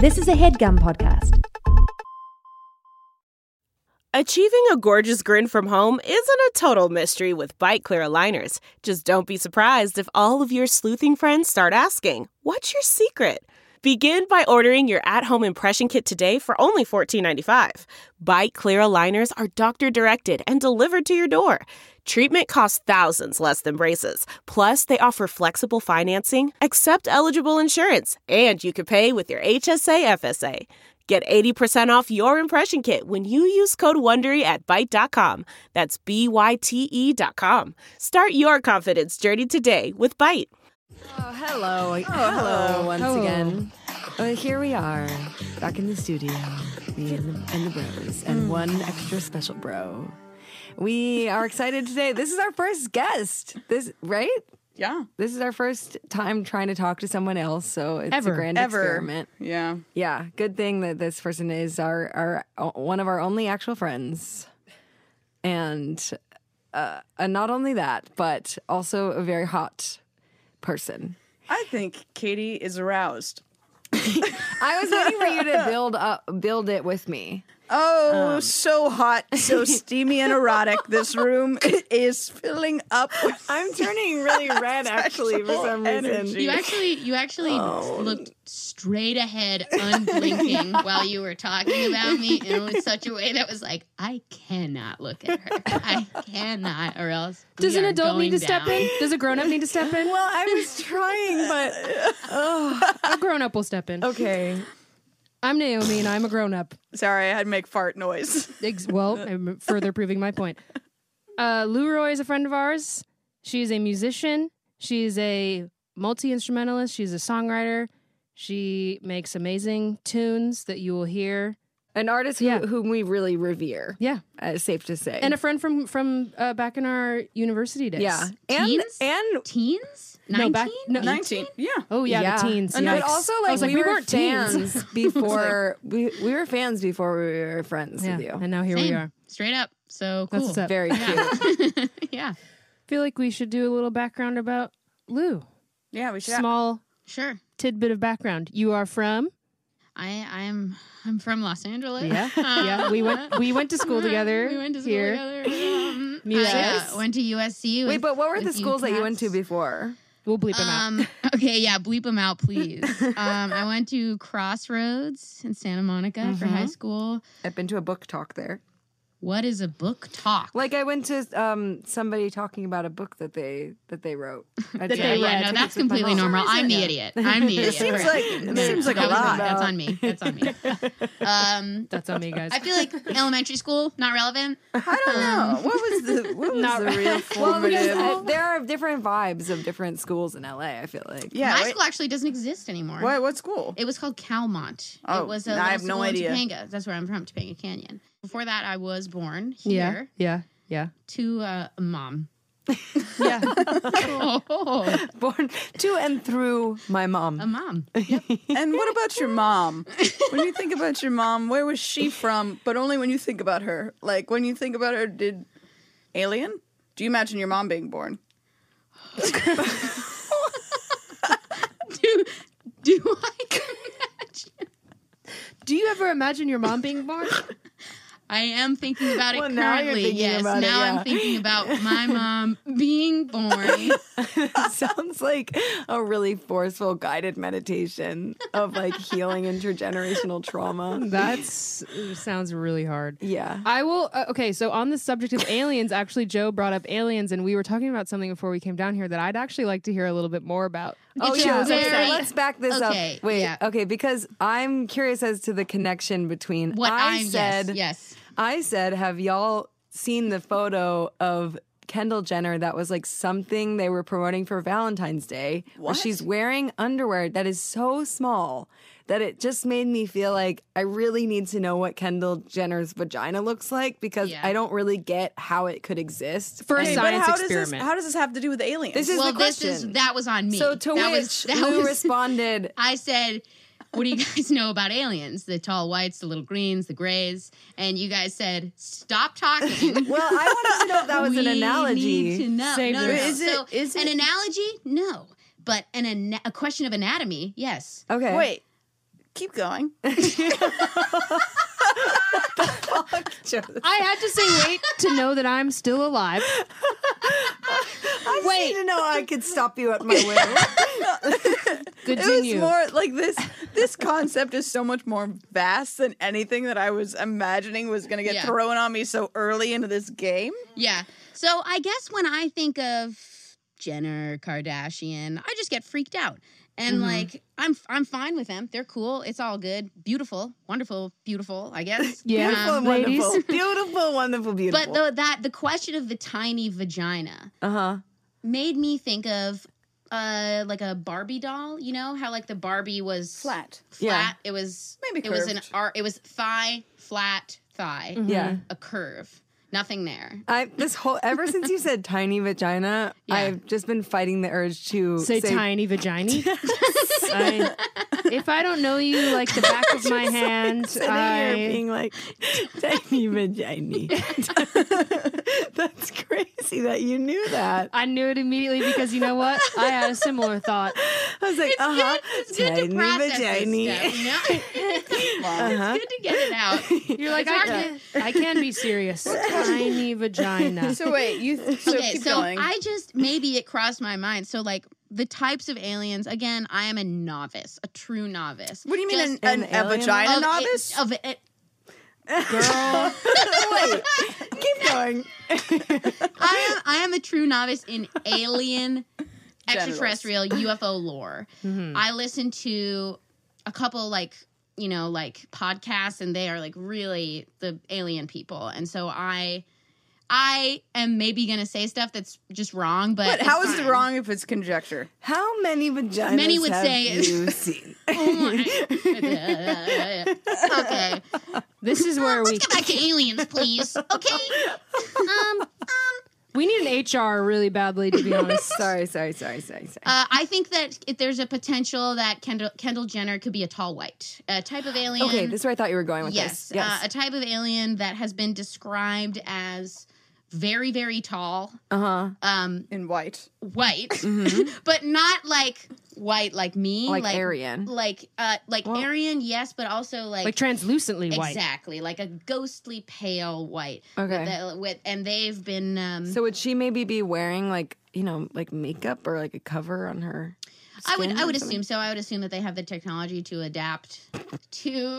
This is a HeadGum podcast. Achieving a gorgeous grin from home isn't a total mystery with Byte Clear aligners. Just don't be surprised if all of your sleuthing friends start asking, "What's your secret?" Begin by ordering your at-home impression kit today for only $14.95. Byte Clear aligners are doctor-directed and delivered to your door. Treatment costs thousands less than braces. Plus, they offer flexible financing, accept eligible insurance, and you can pay with your HSA FSA. Get 80% off your impression kit when you use code WONDERY at Byte.com. That's BYTE.com. Start your confidence journey today with Byte. Oh, hello once again. Here we are, back in the studio, me and the bros, and one extra special bro. We are excited today. This is our first guest. Right? Yeah. This is our first time trying to talk to someone else, so it's a grand experiment. Yeah. Yeah. Good thing that this person is our one of our only actual friends, and not only that, but also a very hot person. I think Katie is aroused. I was waiting for you to build it with me. Oh, so hot, so steamy and erotic. This room is filling up with I'm turning really red, actually, for some reason. energy. You actually looked straight ahead, unblinking, while you were talking about me, and in such a way that was like, I cannot look at her. I cannot, or else. Does an adult need to down. step in? Does a grown-up need to step in? Well, I was trying, but A grown-up will step in. okay. I'm Naomi, and I'm a grown-up. Sorry, I had to make fart noise. Well, I'm further proving my point. Lou Roy is a friend of ours. She's a musician. She's a multi-instrumentalist. She's a songwriter. She makes amazing tunes that you will hear. An artist whom we really revere. Yeah. Safe to say. And a friend from back in our university days. yeah. Teens? And Teens? No, 19? 19. Yeah. Oh, yeah, the teens. But Yikes. also, I like, was like, we weren't teens. fans before we were fans before we were friends Yeah, with you. and now here we Same. are. Straight up. So That's cool. what's up. Very cute. Yeah. Feel like we should do a little background about Lou. Yeah, we should. Small Sure. tidbit of background. You are from? I'm from Los Angeles. Yeah, yeah. We went to school together. We went to school here. together. Yes. I went to USC. Wait, but what were the with schools that you went to cats. before? We'll bleep him out. Okay, yeah, bleep them out, please. I went to Crossroads in Santa Monica for high school. I've been to a book talk there. What is a book talk? Like I went to somebody talking about a book that they wrote. Yeah, no, that's completely normal. I'm the idiot. I'm the idiot. It seems like a lot. That's on me. That's on me. That's on me, guys. I feel like elementary school, not relevant. I don't know. What was the real formative? There are different vibes of different schools in LA, I feel like. Yeah. My wait. school actually doesn't exist anymore. What school? It was called Calmont. Oh, it was a I little have no school in idea. Topanga. That's where I'm from, Topanga Canyon. Before that, I was born here Yeah. to a mom. Yeah. Oh, Born to and through my a mom. mom. And what about your mom? When you think about your mom, where was she from? But only when you think about her. Like, when you think about her, did Alien? Do you imagine your mom being born? Do I imagine? Do you ever imagine your mom being born? I am thinking about it Well, now you're currently. thinking Yes, about it, now yeah. I'm thinking about my mom being born. Sounds like a really forceful guided meditation of like healing intergenerational trauma. That sounds really hard. Yeah. I will. Okay, so on the subject of aliens, actually, Joe brought up aliens, and we were talking about something before we came down here that I'd actually like to hear a little bit more about. Oh It's yeah, very- okay, let's back this okay, up. Wait, yeah. okay, because I'm curious as to the connection between What I said. yes. I said, have y'all seen the photo of Kendall Jenner that was like something they were promoting for Valentine's Day? Where What? she's wearing underwear that is so small that it just made me feel like I really need to know what Kendall Jenner's vagina looks like because Yeah. I don't really get how it could exist. For a Hey, but science how experiment. How does this have to do with aliens? This is Well, the this question. that was on me. So to that which that Lou responded, I said, what do you guys know about aliens? The tall whites, the little greens, the grays. And you guys said, stop talking. well, I wanted to know if that was an We analogy. need to know. Save No, this. no. Is it- So, is it- an analogy? No. But a question of anatomy, yes. Okay. Wait, Keep going. I had to say wait to know that I'm still alive. I wait to know I could stop you at my will. Continue. It was more like this concept is so much more vast than anything that I was imagining was going to get thrown on me so early into this game. Yeah. So I guess when I think of Jenner, Kardashian, I just get freaked out. And like I'm fine with them. They're cool. It's all good. Beautiful, wonderful, beautiful, I guess. Yeah. Beautiful and ladies. wonderful. Beautiful, wonderful, beautiful. But the question of the tiny vagina made me think of like a Barbie doll. You know how like the Barbie was Flat. Yeah. It was Maybe it was curved. it was thigh, flat thigh. Yeah. A curve. Nothing there. Ever since you said tiny vagina, Yeah. I've just been fighting the urge to Say tiny vagina. If I don't know you like the back of my hand, Sitting here being like tiny vagina. That's crazy that you knew that. I knew it immediately because you know what? I had a similar thought. I was like, It's good to tiny process vagina. this stuff, you know? It's good to get it out. You're like, It's hard I can be serious. Tiny vagina. So wait, Okay, keep so going. maybe it crossed my mind. So like the types of aliens, again, I am a novice, a true novice. What do you mean Just a alien? vagina of novice? Girl. Wait, keep going. I am a true novice in alien, extraterrestrial, UFO lore. I listen to a couple like podcasts, and they are like really the alien people, and so I am maybe gonna say stuff that's just wrong, but How it's is it fine. wrong if it's conjecture? How many vaginas Many would have say- you seen? Okay, This is where we let's get back to aliens, please. Okay. we need an HR really badly, to be honest. Sorry. I think that if there's a potential that Kendall Jenner could be a tall white, a type of alien. Okay, this is where I thought you were going with Yes, this. Yes. a type of alien that has been described as very, very tall, In white. white, but not like white like me, Like Aryan. like Aryan, yes, but also Like translucently white. exactly like a ghostly pale white. Okay. And they've been. So would she maybe be wearing like makeup or like a cover on her? I would skin or assume something? so. I would assume that they have the technology to adapt to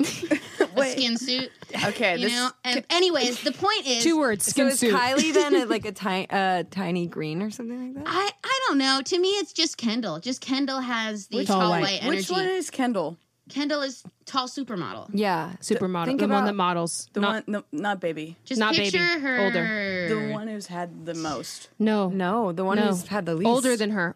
a skin suit. Okay, You know. And anyways, the point is, 2 words, So skin is suit. Kylie then like a tiny green or something like that? I don't know. To me, it's just Kendall. Just Kendall has the Tall tall white. white energy. Which one is Kendall? Kendall is tall supermodel. Yeah, Supermodel. Think The one about- that models. The Not- one, no, not baby. Just Not picture baby. her Older. The one who's had the most. No. No, the one No. who's had the least. Older than her.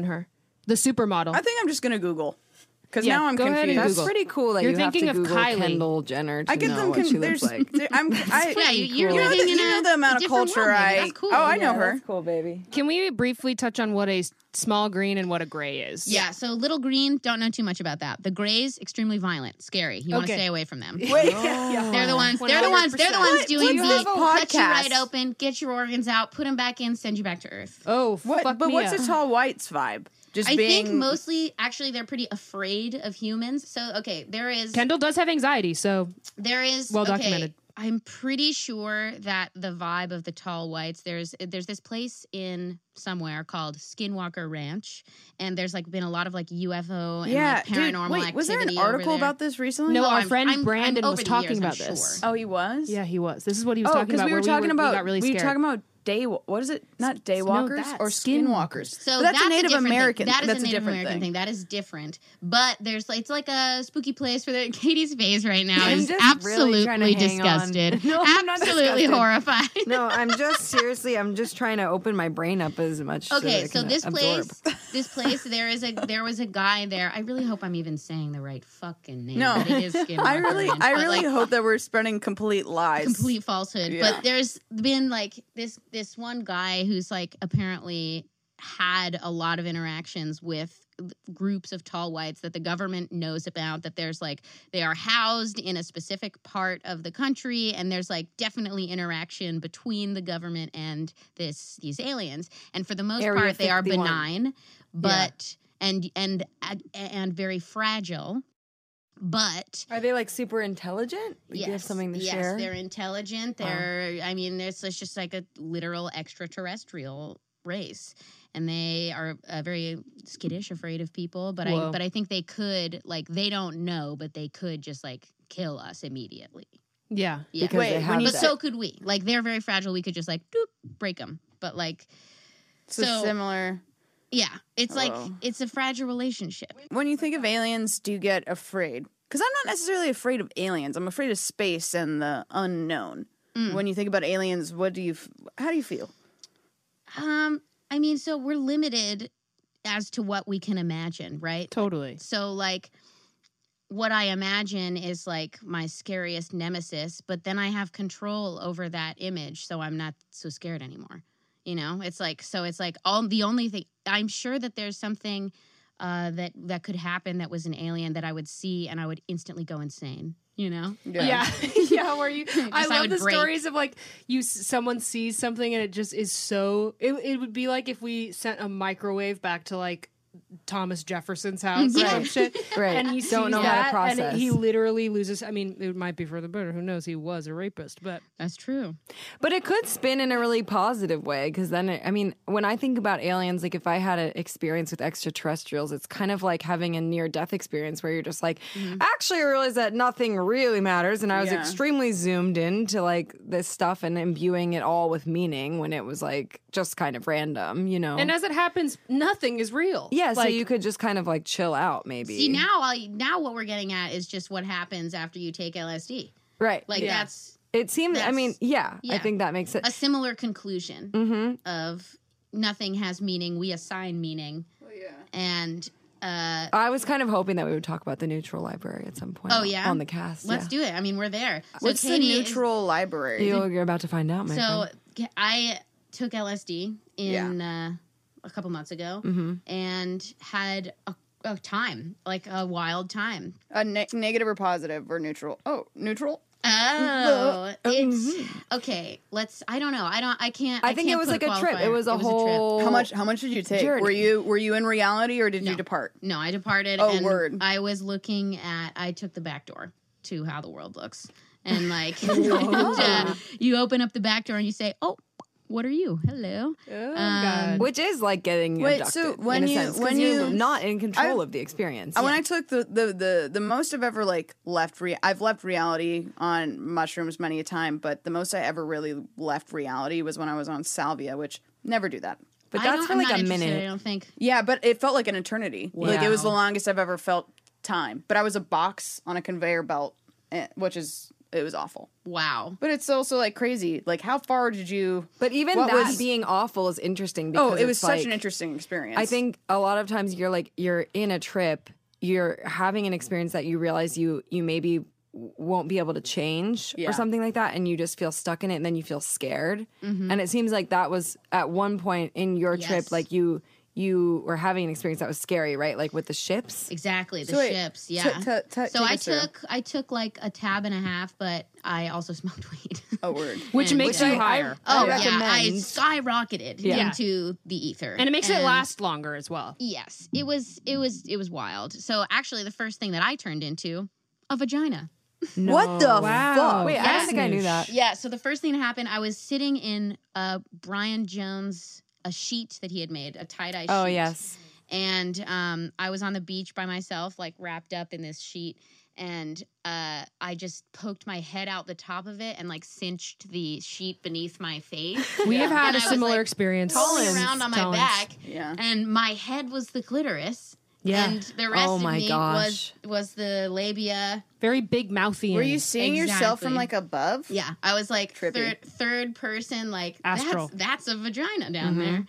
The supermodel. I think I'm just gonna Google because Yeah, now I'm go ahead and confused. That's Google. pretty cool that You're you have thinking to of Google Kylie. Kendall Jenner to I get know them. what she looks like. Yeah, you're you know living the, in you know a the amount of different culture world, maybe. I. That's cool. Oh, I know her. Cool, baby. Can we briefly touch on what a small green and what a gray is? Yeah, so little green, don't know too much about that. The grays, extremely violent, scary. You want to Okay. stay away from them. Wait, They're the ones. They're the ones. They're the ones doing what's the this cut you podcast? right open, get your organs out, put them back in, send you back to Earth. Oh, What? fuck But me what's up. the tall whites vibe? Just I being think mostly, actually, they're pretty afraid of humans. So, okay, there is. Kendall does have anxiety, so There is Well okay, documented. I'm pretty sure that the vibe of the tall whites. There's this place in somewhere called Skinwalker Ranch, and there's like been a lot of like UFO and yeah. like paranormal Dude, wait, was there an activity over article there. about this recently? No, our I'm- friend I'm Brandon over was the talking years, I'm about this. sure. Oh, he was. Yeah, he was. This is what he was Oh, talking because about. we were where talking we about got really we were scared. talking about what is it? Not daywalkers that's or skinwalkers. skinwalkers. So But that's a Native different American. Thing. That is that's a Native different American thing. That is different. But there's it's like a spooky place for the Katie's face right now I'm is just really trying to absolutely hang on. disgusted. No, I'm not absolutely disgusted. horrified. No, I'm just trying to open my brain up as much. Okay, that so I can this absorb. place, there was a guy there. I really hope I'm even saying the right fucking name. No. but it is Skinwalker I really Ranch, but, like, hope that we're spreading complete lies. complete falsehood. Yeah. But there's been like this one guy who's like apparently had a lot of interactions with groups of tall whites that the government knows about, that there's like they are housed in a specific part of the country, and there's like definitely interaction between the government and these aliens, and for the most Area part they are 51. benign but and very fragile. But Are they like super intelligent? Like, do you have something to share? Yes, they're intelligent. I mean, it's just like a literal extraterrestrial race. And they are very skittish, afraid of people. But Whoa. I think they could, like, they don't know, but they could just, like, kill us immediately. Yeah. Yeah. Because they have But that. so could we. Like, they're very fragile. We could just, like, doop, break them. But, like, So similar. yeah. It's like, Oh. it's a fragile relationship. When you think of aliens, do you get afraid? Because I'm not necessarily afraid of aliens. I'm afraid of space and the unknown. When you think about aliens, how do you feel? I mean, so we're limited as to what we can imagine, right? Totally. So, like, what I imagine is like my scariest nemesis, but then I have control over that image, so I'm not so scared anymore. You know, it's like the only thing I'm sure that there's something that could happen that was an alien that I would see and I would instantly go insane. You know? Yeah. Yeah, where you I I love would the break. stories of like someone sees something and it just is so it would be like if we sent a microwave back to like Thomas Jefferson's house or some shit. Right. And he Don't sees know how to that, process. and he literally loses. I mean, it might be for the better. Who knows? He was a rapist, but That's true. But it could spin in a really positive way because then, when I think about aliens, like if I had an experience with extraterrestrials, it's kind of like having a near-death experience where you're just like, actually, I realized that nothing really matters, and I was Yeah. extremely zoomed into like this stuff and imbuing it all with meaning when it was like just kind of random, you know? and as it happens, nothing is real. yeah, so Like, you could just kind of like chill out, maybe. See, now what we're getting at is just what happens after you take LSD. right? Like Yeah. that's It seemed. I mean, That's- I think that makes it. a similar conclusion of nothing has meaning. We assign meaning. And I was kind of hoping that we would talk about the Neutral Library at some point. Oh, yeah? on the cast. let's do it. I mean, we're there. So What's the Katie is- neutral library? You're about to find out, my So friend. I took LSD in a couple months ago and had a time, like a wild time. A negative or positive or neutral? Oh, neutral. Oh, it's okay. I don't know. I can't. I think it can't was put like a trip. qualifier. It was a trip. whole. How much did you take? Journey. Were you in reality or did you depart? No, I departed. Oh, and word. I was looking at. I took the back door to how the world looks, and like you open up the back door and you say, "Oh, what are you? Hello." oh god. Which is like getting Wait, abducted so when in a you- sense, 'cause when you're you- not in control of the experience. When I took the most I've ever like I've left reality on mushrooms many a time, but the most I ever really left reality was when I was on salvia, which never do that. but I that's don't- for I'm like not a interested, minute. I don't think. Yeah, but it felt like an eternity. Like it was the Wow. longest I've ever felt time. But I was a box on a conveyor belt, which it was awful. Wow. But it's also like crazy. Like how far did you? But even What that was- being awful is interesting. Because Oh, it was it's such like- an interesting experience. I think a lot of times you're in a trip, you're having an experience that you realize you maybe won't be able to change Yeah. or something like that, and you just feel stuck in it, and then you feel scared. And it seems like that was at one point in your trip, Yes. like you were having an experience that was scary, right? Like with the ships. Exactly. The So wait, ships. t- Yeah. t- So take I us through. took like a tab and a half, but I also smoked weed. Oh, word. Which And- makes Which you higher. Oh I yeah, I recommend. skyrocketed Yeah. into the ether, And it makes it last longer as well. Yes, it was wild. So actually, the first thing that I turned into a vagina. What the Wow. fuck? Wait, I Yeah. don't think I knew that. Yeah. So the first thing that happened, I was sitting in Brian Jones a sheet that he had made, a tie-dye sheet. Oh, yes. And I was on the beach by myself, like wrapped up in this sheet. And I just poked my head out the top of it and like cinched the sheet beneath my face. We have had And a I was, similar like, experience. rolling around on my Collins. back, Yeah. and my head was the clitoris. Yeah. And the rest Oh of my me gosh. was the labia. Very big mouthy. Were and- you seeing yourself from Exactly. like above? Yeah, I was like Trippy. third person, like Astral. That's a vagina down there.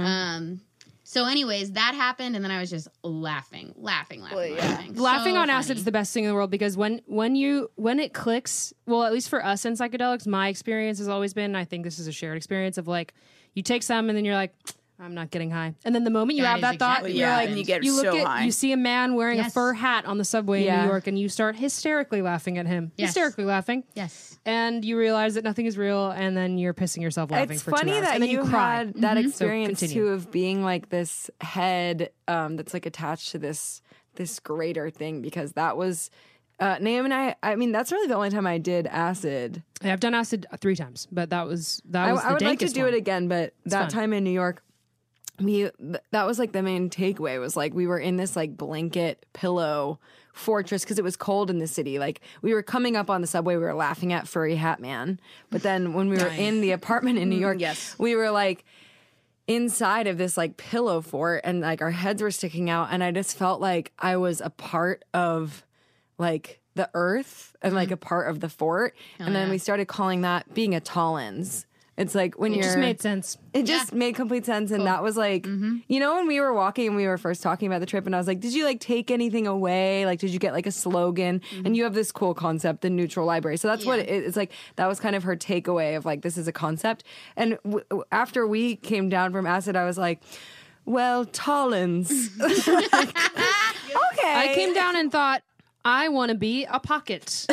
So, anyways, that happened, and then I was just laughing. Well, yeah. laughing. Laughing So on funny. acid's the best thing in the world because when it clicks, well, at least for us in psychedelics, my experience has always been, I think this is a shared experience of like, you take some and then you're like, I'm not getting high. And then the moment you That have is that thought, exactly you're what like, happened. you get you look so at, high. you see a man wearing a Yes. fur hat on the subway in Yeah. New York and you start hysterically laughing at him. Yes. Hysterically laughing. Yes. And you realize that nothing is real and then you're pissing yourself laughing It's for 2 funny hours. that and then you cry. had that experience continue. too of being like this head that's like attached to this this greater thing because that was Naomi and I mean, that's really the only time I did acid. Yeah, I've done acid 3 times, but that was the I would like to dankest do one. it again, but that fun. time in New York, that was like the main takeaway was like we were in this like blanket pillow fortress because it was cold in the city. Like we were coming up on the subway, we were laughing at Furry Hat Man, but then when we were in the apartment in New York, yes. we were like inside of this like pillow fort and like our heads were sticking out, and I just felt like I was a part of like the earth and like a part of the fort. And then we started calling that being a Tollins. It's like when It you're just made sense. it just made complete sense. And that was like, you know, when we were walking and we were first talking about the trip and I was like, did you like take anything away? Like, did you get like a slogan? And you have this cool concept, the neutral library. So that's what it's like. That was kind of her takeaway of like, this is a concept. And after we came down from acid, I was like, well, Tollins. Okay. I came down and thought, I want to be a pocket.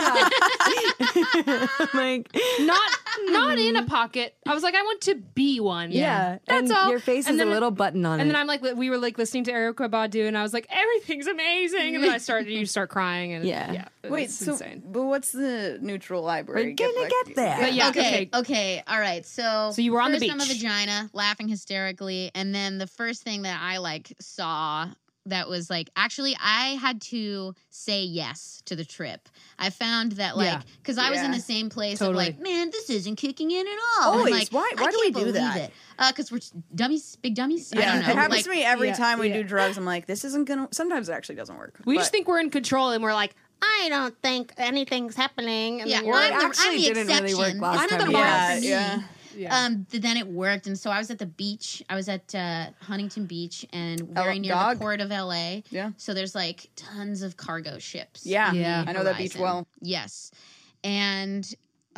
like, Not in a pocket. I was like, I want to be one. yeah. That's and all. your face And is a then- little button on And it. then I'm like, we were like listening to Erykah Badu, and I was like, everything's amazing. And then you start crying, and Yeah. Wait, it's so insane. but what's the neutral library? We're gonna get there. But yeah, Okay. All right. So you were on the first I'm a beach. vagina, laughing hysterically, and then the first thing that I like saw that was like actually I had to say yes to the trip. I found that like because I was in the same place Totally. of like, man, this isn't kicking in at all. Always. And, like, Why I do we can't do believe that? it. Because we're dummies, big dummies. I Yeah, don't know. it happens like, to me every yeah, time we yeah. do drugs. I'm like, this isn't gonna. Sometimes it actually doesn't work. We but- just think we're in control, and we're like, I don't think anything's happening. And Yeah, then Or it I'm the actually didn't really work exception. last I'm time. the Yeah, bar for me. yeah. Then it worked, and so I was at the beach. I was at Huntington Beach, and very near Dog? the port of LA. Yeah. So there's like tons of cargo ships. Yeah, Yeah. I know that beach well. Yes, and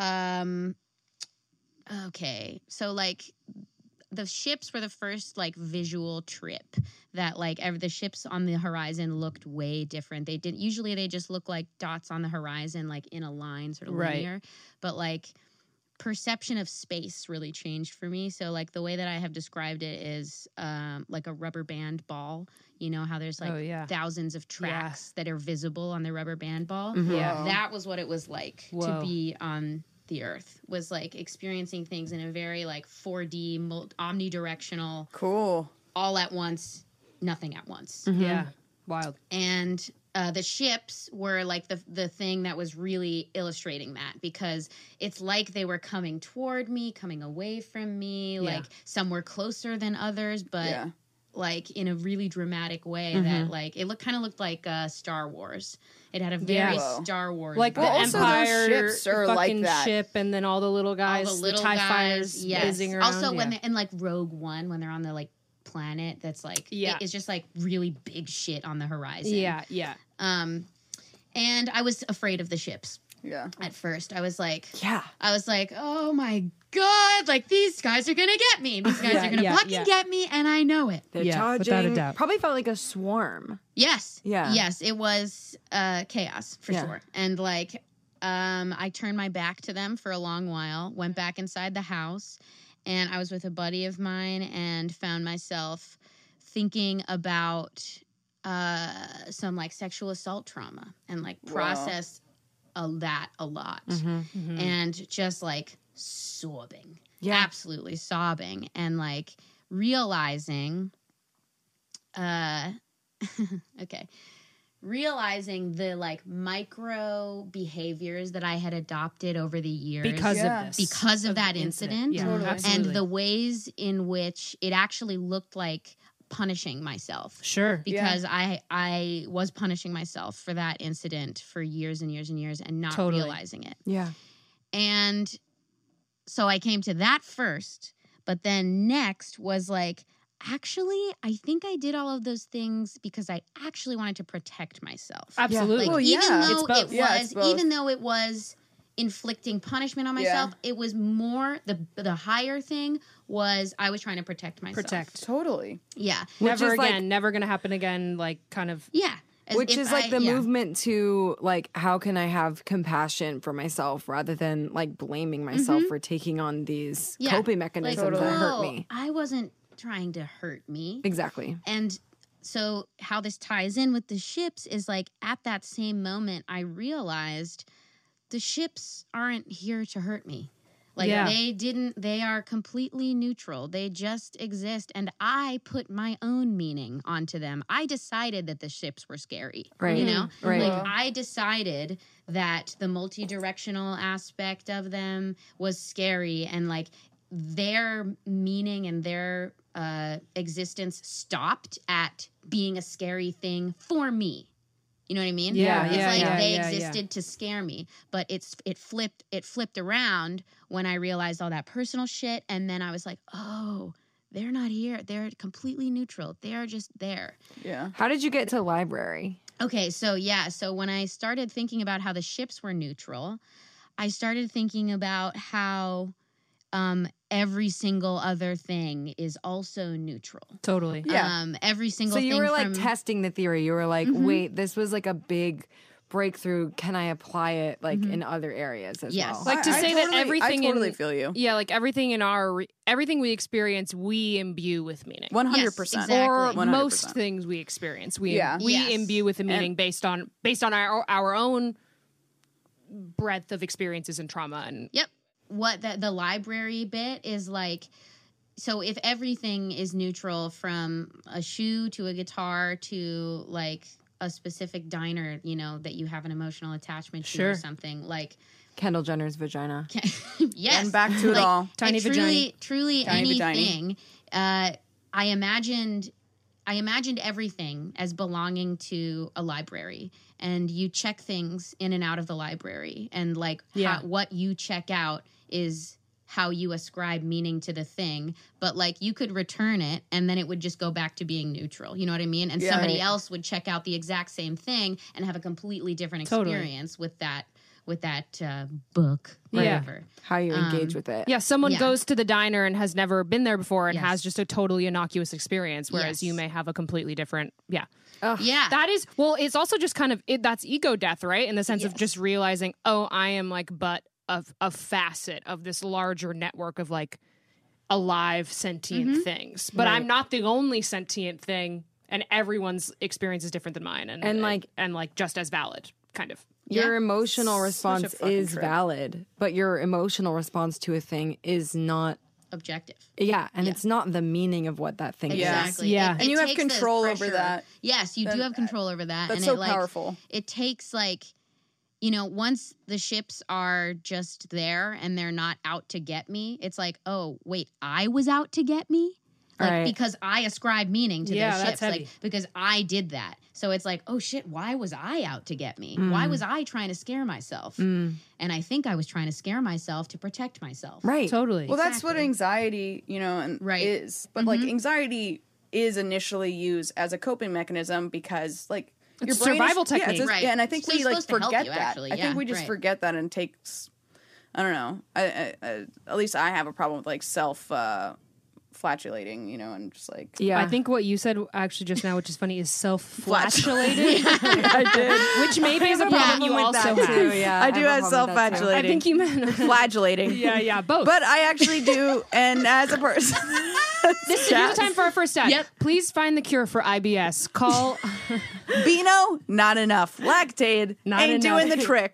okay, so like the ships were the first like visual trip that like the ships on the horizon looked way different. They didn't usually they just look like dots on the horizon, like in a line, sort of Right. linear, but like perception of space really changed for me. So like the way that I have described it is like a rubber band ball. You know how there's like Oh, yeah. thousands of tracks that are visible on the rubber band ball. Yeah. That was what it was like to Whoa. be on the earth, was like experiencing things in a very like 4D omnidirectional, Cool. all at once, nothing at once. Yeah. Wild. And the ships were like the thing that was really illustrating that, because it's like they were coming toward me, coming away from me, like some were closer than others, but Yeah. like in a really dramatic way that like it kind of looked like Star Wars. It had a very Whoa. Star Wars Like the vibe. also those Empire ships are like fucking that. ship, and then all the little guys, all the little TIE guys, fighters yes. whizzing around. Also, when yeah. they, and like Rogue One, when they're on the like planet that's like Yeah. it's just like really big shit on the horizon. yeah. And I was afraid of the ships Yeah. at first. I was like, Yeah. oh my god, like these guys are gonna get me. These guys Yeah, are gonna yeah, fucking yeah. get me, and I know it. They're Yeah, charging. without a doubt. Probably felt like a swarm. Yes. Yeah. Yes, it was chaos for Yeah. sure. And like I turned my back to them for a long while, went back inside the house, and I was with a buddy of mine and found myself thinking about some like sexual assault trauma and like processed that a lot. And just like sobbing. Yeah. Absolutely sobbing, and like realizing realizing the like micro behaviors that I had adopted over the years Because Yeah. of this. because of the that incident, Yeah, Totally. absolutely. and the ways in which it actually looked like punishing myself. Sure. Because I was punishing myself for that incident for years and years and years and not Totally. realizing it. Yeah. And so I came to that first, but then next was like, actually, I think I did all of those things because I actually wanted to protect myself. Absolutely. Like, Well, even yeah. though It's both. Yeah, it's both. even though it was inflicting punishment on myself, it was more the higher thing was I was trying to protect myself. Protect. Totally. Yeah. Never is like- again. Never gonna happen again. Like kind of. Yeah. As Which if is like I- the yeah. movement to like how can I have compassion for myself rather than like blaming myself for taking on these Yeah. coping Like, mechanisms that hurt oh, me. I wasn't trying to hurt me. Exactly. And so how this ties in with the ships is like at that same moment, I realized the ships aren't here to hurt me. Like they are completely neutral. They just exist. And I put my own meaning onto them. I decided that the ships were scary. Right. You know? Right. Like I decided that the multi-directional aspect of them was scary and like their meaning and their existence stopped at being a scary thing for me. You know what I mean? Yeah, it's yeah, like yeah, they yeah, existed to scare me, but it flipped around when I realized all that personal shit, and then I was like, oh, they're not here. They're completely neutral. They are just there. Yeah. How did you get to library? Okay, so when I started thinking about how the ships were neutral, I started thinking about how every single other thing is also neutral. Totally. Yeah. Every single So thing you were like from testing the theory. You were like, wait, this was like a big breakthrough. Can I apply it like in other areas as Yes. well? Like to say that everything I totally in, feel you. Yeah, like everything in everything we experience, we imbue with meaning. 100%. exactly. Or 100%. most things we experience, we Yeah. Yes. imbue with a meaning based on our own breadth of experiences and trauma and Yep. What the library bit is like, so if everything is neutral from a shoe to a guitar to like a specific diner, you know, that you have an emotional attachment to Sure. or something, like, Kendall Jenner's vagina. yes. And back to it all. Tiny truly Tiny vagina. anything. I imagined everything as belonging to a library, and you check things in and out of the library, and like what you check out is how you ascribe meaning to the thing, but like you could return it and then it would just go back to being neutral. You know what I mean? And somebody else would check out the exact same thing and have a completely different experience with that book, whatever. How you engage with it. yeah, someone Yeah. goes to the diner and has never been there before and Yes. has just a totally innocuous experience, whereas Yes. you may have a completely different Yeah. That is, well, it's also just kind of, that's ego death, right? In the sense of Yes. just realizing, oh, I am like but a facet of this larger network of like alive sentient things. But I'm not the only sentient thing, and everyone's experience is different than mine. And like just as valid, kind of. Your emotional response fucking is trip. valid, but your emotional response to a thing is not. Objective. Yeah, and it's not the meaning of what that thing Yeah. is. Exactly. Yeah. And you have takes the control over pressure. that. Yes, you do have control over that. That's and so it, like, powerful. It takes like, you know, once the ships are just there and they're not out to get me, it's like, oh, wait, I was out to get me? Like, Right. because I ascribe meaning to Yeah, their that's ships. heavy. Like, because I did that. So it's like, oh shit, why was I out to get me? Why was I trying to scare myself? And I think I was trying to scare myself to protect myself. Right. Totally. Well, that's what Exactly. anxiety, you know, and Right. is. But like anxiety is initially used as a coping mechanism because like your It's brain survival is, yeah, technique. Right. Yeah, and I think So we it's like supposed to help forget you, that. actually. I Yeah, think we just right. forget that and takes. I don't know. I at least I have a problem with like self flatulating, you know, and just like Yeah. I think what you said actually just now, which is funny, is self-flatulating, I did. which maybe is a problem you also have. too. Yeah, I do have a problem with that, too. self-flatulating. I think you meant Flagellating. yeah, both. But I actually do, and as a person, Here's the time for our first ad. Yep. Please find the cure for IBS. Call. Beano, not enough. Lactaid, Not ain't enough. doing the trick.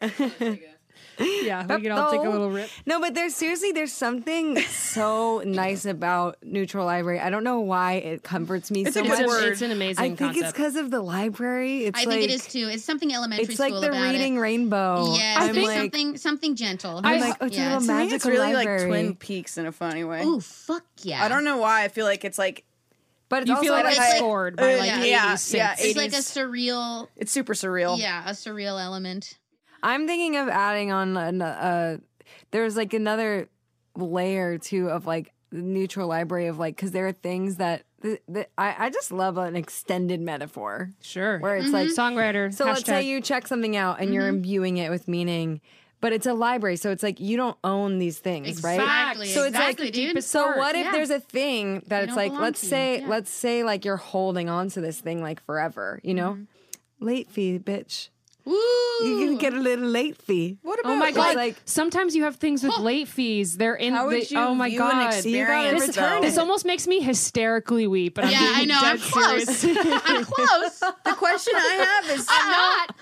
Yeah, we can all take a little rip. No, but there's something so nice about Neutral Library. I don't know why it comforts me so a good much. word. It's an amazing I think concept. it's because of the library. It's I like, think it is too. It's something elementary It's like school the about reading it. rainbow. Yes, I'm there's like, something gentle. I'm like, oh, it's a little To me, magical it's really library. like Twin Peaks in a funny way. Ooh, fuck yeah! I don't know why. I feel like it's like But it's You also feel like it's it's like- scored by like yeah. 80s Yeah, synths. yeah, It's like a 80s. surreal, it's super surreal. a surreal element. I'm thinking of adding on there's like another layer too of like the Neutral Library of like, because there are things that I just love an extended metaphor Sure. where it's like, Songwriter. so let's say hashtag- you check something out and you're imbuing it with meaning, but it's a library, so it's like you don't own these things, right? Exactly. So it's like exactly, dude. So what if Yeah. there's a thing that They it's don't like, belong let's to you. say, Yeah. let's say like you're holding on to this thing like forever, you know? Late fee, bitch. Woo! You can get a little late fee. What about Oh my god! like- Sometimes you have things with late fees. They're in. How would you oh my view an god! experience, This- though? This almost makes me hysterically weep. But I'm Yeah, being I know. I'm dead close. serious. I'm close. The question I have is I'm not.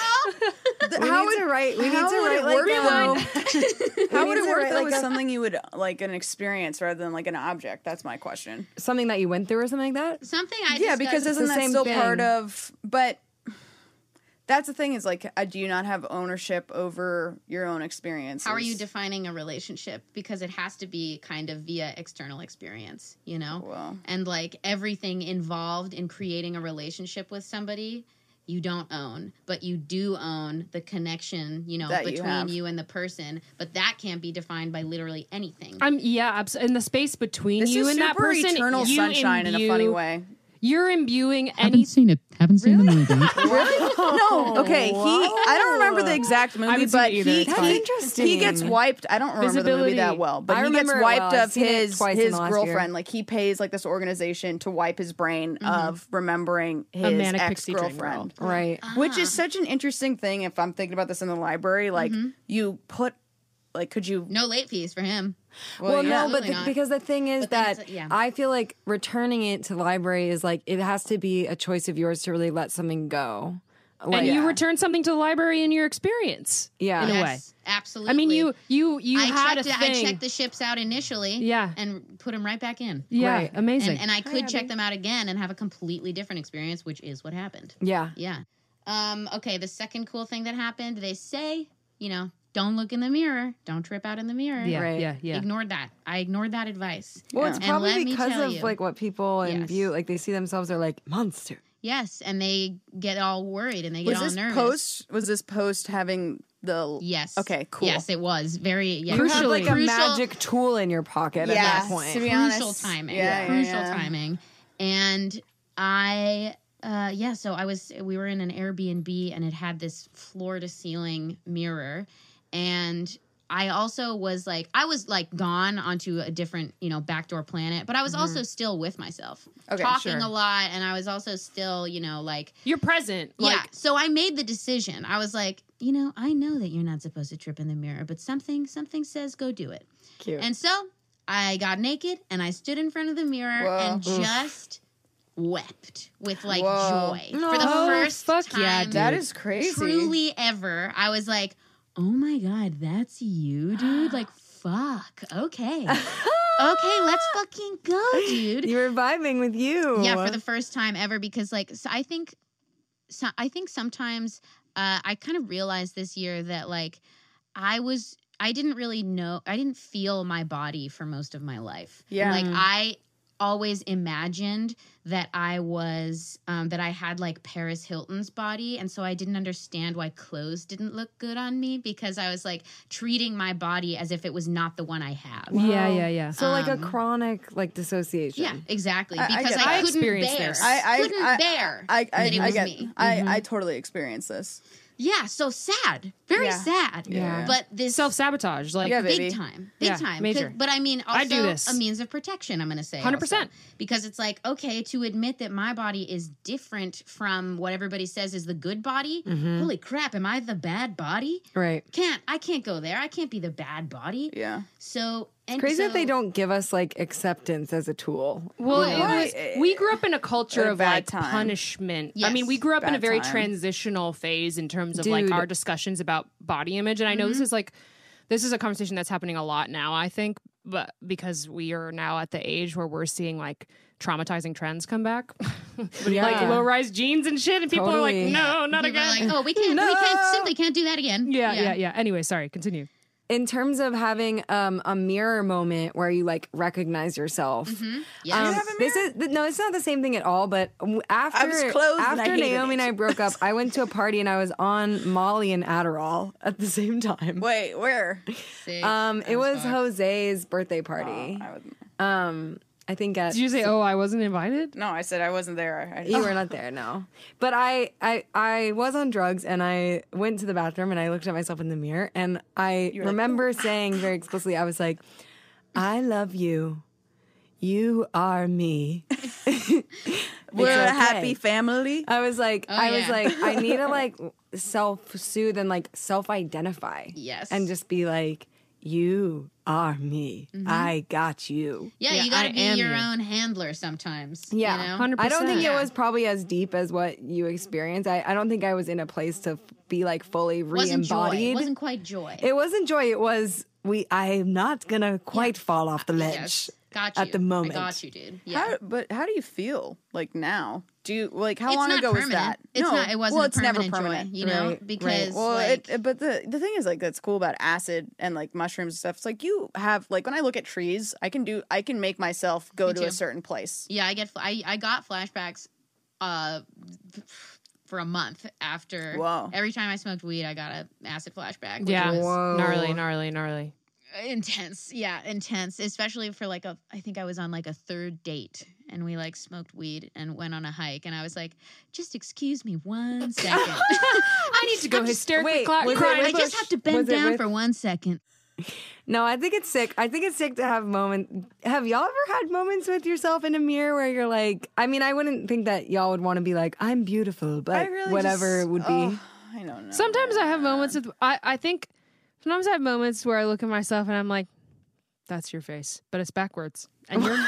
how We need to write would like it work that. though? How would need it to work write, though like, with a- something you would like an experience rather than like an object? That's my question. Something that you went through or something like that? Something I Yeah, discussed- because isn't the that same still thing. part of? But that's the thing is like, do you not have ownership over your own experiences? How are you defining a relationship? Because it has to be kind of via external experience, you know? Well. And like everything involved in creating a relationship with somebody, you don't own, but you do own the connection, you know, That you between have. you and the person. But that can't be defined by literally anything. In the space between This you is and that super person, eternal you sunshine in a funny imbue- way. You're imbuing any. Haven't seen it. Haven't seen the movie. No, okay. I don't remember the exact movie, haven't seen but it either, it's fine. Interesting. he gets wiped. I don't remember the movie Visibility. that well, but I he gets remember it wiped well. I've of seen it his twice in the last year. girlfriend. Like he pays like this organization to wipe his brain of remembering his A manic ex pixie dream girlfriend, Right. which is such an interesting thing. If I'm thinking about this in the library, like you put, like, could you? No late fees for him. Well, yeah. no, but Absolutely not. because the thing is But then that it's- yeah. I feel like returning it to the library is like it has to be a choice of yours to really let something go. Like, And you return something to the library in your experience. Yeah. in a way. Yes, absolutely. I mean, you I had a checked, thing. I checked the ships out initially, Yeah. and put them right back in. Yeah, Right. amazing. And I could check them out again and have a completely different experience, which is what happened. Yeah. Yeah. Okay, the second cool thing that happened, they say, you know, don't look in the mirror. Don't trip out in the mirror. yeah, Right. yeah. Ignored that. I ignored that advice. Well, it's And probably let me because tell of you- like what people Yes. imbue, like they see themselves are like monster. Yes, and they get all worried and they get Was all this nervous. post? Was this post having the? Yes. Okay, cool. Yes, it was very You have like a crucial- magic tool in your pocket at that point. to be crucial honest. timing. Yeah, Crucial yeah. timing. And so we were in an Airbnb and it had this floor to ceiling mirror. And I also was like gone onto a different, you know, backdoor planet, but I was also still with myself, Okay, talking sure. a lot. And I was also still, you know, like, You're present. yeah. Like, So I made the decision. I was like, you know, I know that you're not supposed to trip in the mirror, but something says go do it. Cute. And so I got naked and I stood in front of the mirror Whoa. and just wept with like Whoa. joy for the Oh, first fuck time. yeah, dude. That is crazy. Truly ever. I was like, oh my God, that's you, dude. Like, fuck. Okay. Okay, let's fucking go, dude. You were vibing with you. Yeah, for the first time ever, because like I think sometimes I kind of realized this year that like I didn't feel my body for most of my life. Yeah. Like I always imagined that I was that I had like Paris Hilton's body, and so I didn't understand why clothes didn't look good on me, because I was like treating my body as if it was not the one I have. yeah. So like a chronic like dissociation. Yeah, exactly. I Because get I, that. couldn't experienced bear. this. Couldn't bear that it was me. I totally experienced this. Yeah, so sad. Very Yeah. sad. Yeah. But this Self-sabotage. Like, Yeah, big baby. time. Yeah, Big time. major. But I mean, also I do this. a means of protection, I'm going to say. 100%. also. Because it's like, okay, to admit that my body is different from what everybody says is the good body. Holy crap, am I the bad body? Right. I can't go there. I can't be the bad body. Yeah. So, and Crazy so, that they don't give us like acceptance as a tool. well, You know? we grew up in a culture At a of bad like time. punishment. I Yes. mean, we grew up in a Bad very time. transitional phase in terms of like Dude. our discussions about body image. And I know this is a conversation that's happening a lot now, I think, but because we are now at the age where we're seeing like traumatizing trends come back. Yeah. Like low-rise jeans and shit, and people are Totally. like, no, not people are again. like, oh, we simply can't do that again. yeah. Anyway, sorry, continue. In terms of having a mirror moment where you like recognize yourself. Yes. This is no, it's not the same thing at all. But after was clothed and I after hated Naomi it. and I broke up, I went to a party and I was on Molly and Adderall at the same time. Wait, where? Sick. It was Jose's birthday party. I wasn't. I think at Did you say, oh, I wasn't invited? No, I said I wasn't there. you were not there, no. But I was on drugs and I went to the bathroom and I looked at myself in the mirror and I remember saying very explicitly, I was like, I love you. You are me. We're a okay. happy family. I was like, Oh, I was yeah. like, I need to like self-soothe and like self-identify. Yes. And just be like, you are me. I got you. Yeah, Yeah, you got I to be am your you. own handler sometimes. Yeah. You know? 100%. I don't think it Yeah. was probably as deep as what you experienced. I don't think I was in a place to be like fully Wasn't joy. re-embodied. It wasn't quite joy. It wasn't joy. It was I'm not gonna quite fall off the ledge. Yes. Got you. at the moment. I got you, dude. Yeah. How do you feel like now? Do you like how It's long not ago was permanent. that? It's No. not. It wasn't well, a it's never permanent permanent. joy, you know, Right, because Well, like, but the thing is like that's cool about acid and like mushrooms and stuff. It's like you have like when I look at trees, I can make myself go Me to too. a certain place. yeah, I got flashbacks, for a month after. Whoa. Every time I smoked weed, I got a acid flashback. Which Yeah. was Whoa. Gnarly. intense. Yeah, intense. Especially for like I think I was on like a third date. And we like smoked weed and went on a hike. And I was like, just excuse me 1 second. I need to go hysterically Wait, crying. was it I with- just have to bend was it down with- for 1 second. No, I think it's sick. I think it's sick to have moments. Have y'all ever had moments with yourself in a mirror where you're like, I mean, I wouldn't think that y'all would want to be like, I'm beautiful, but I really whatever just- it would be. oh, I don't know. Sometimes I have moments with I think sometimes I have moments where I look at myself and I'm like, that's your face, but it's backwards. And you're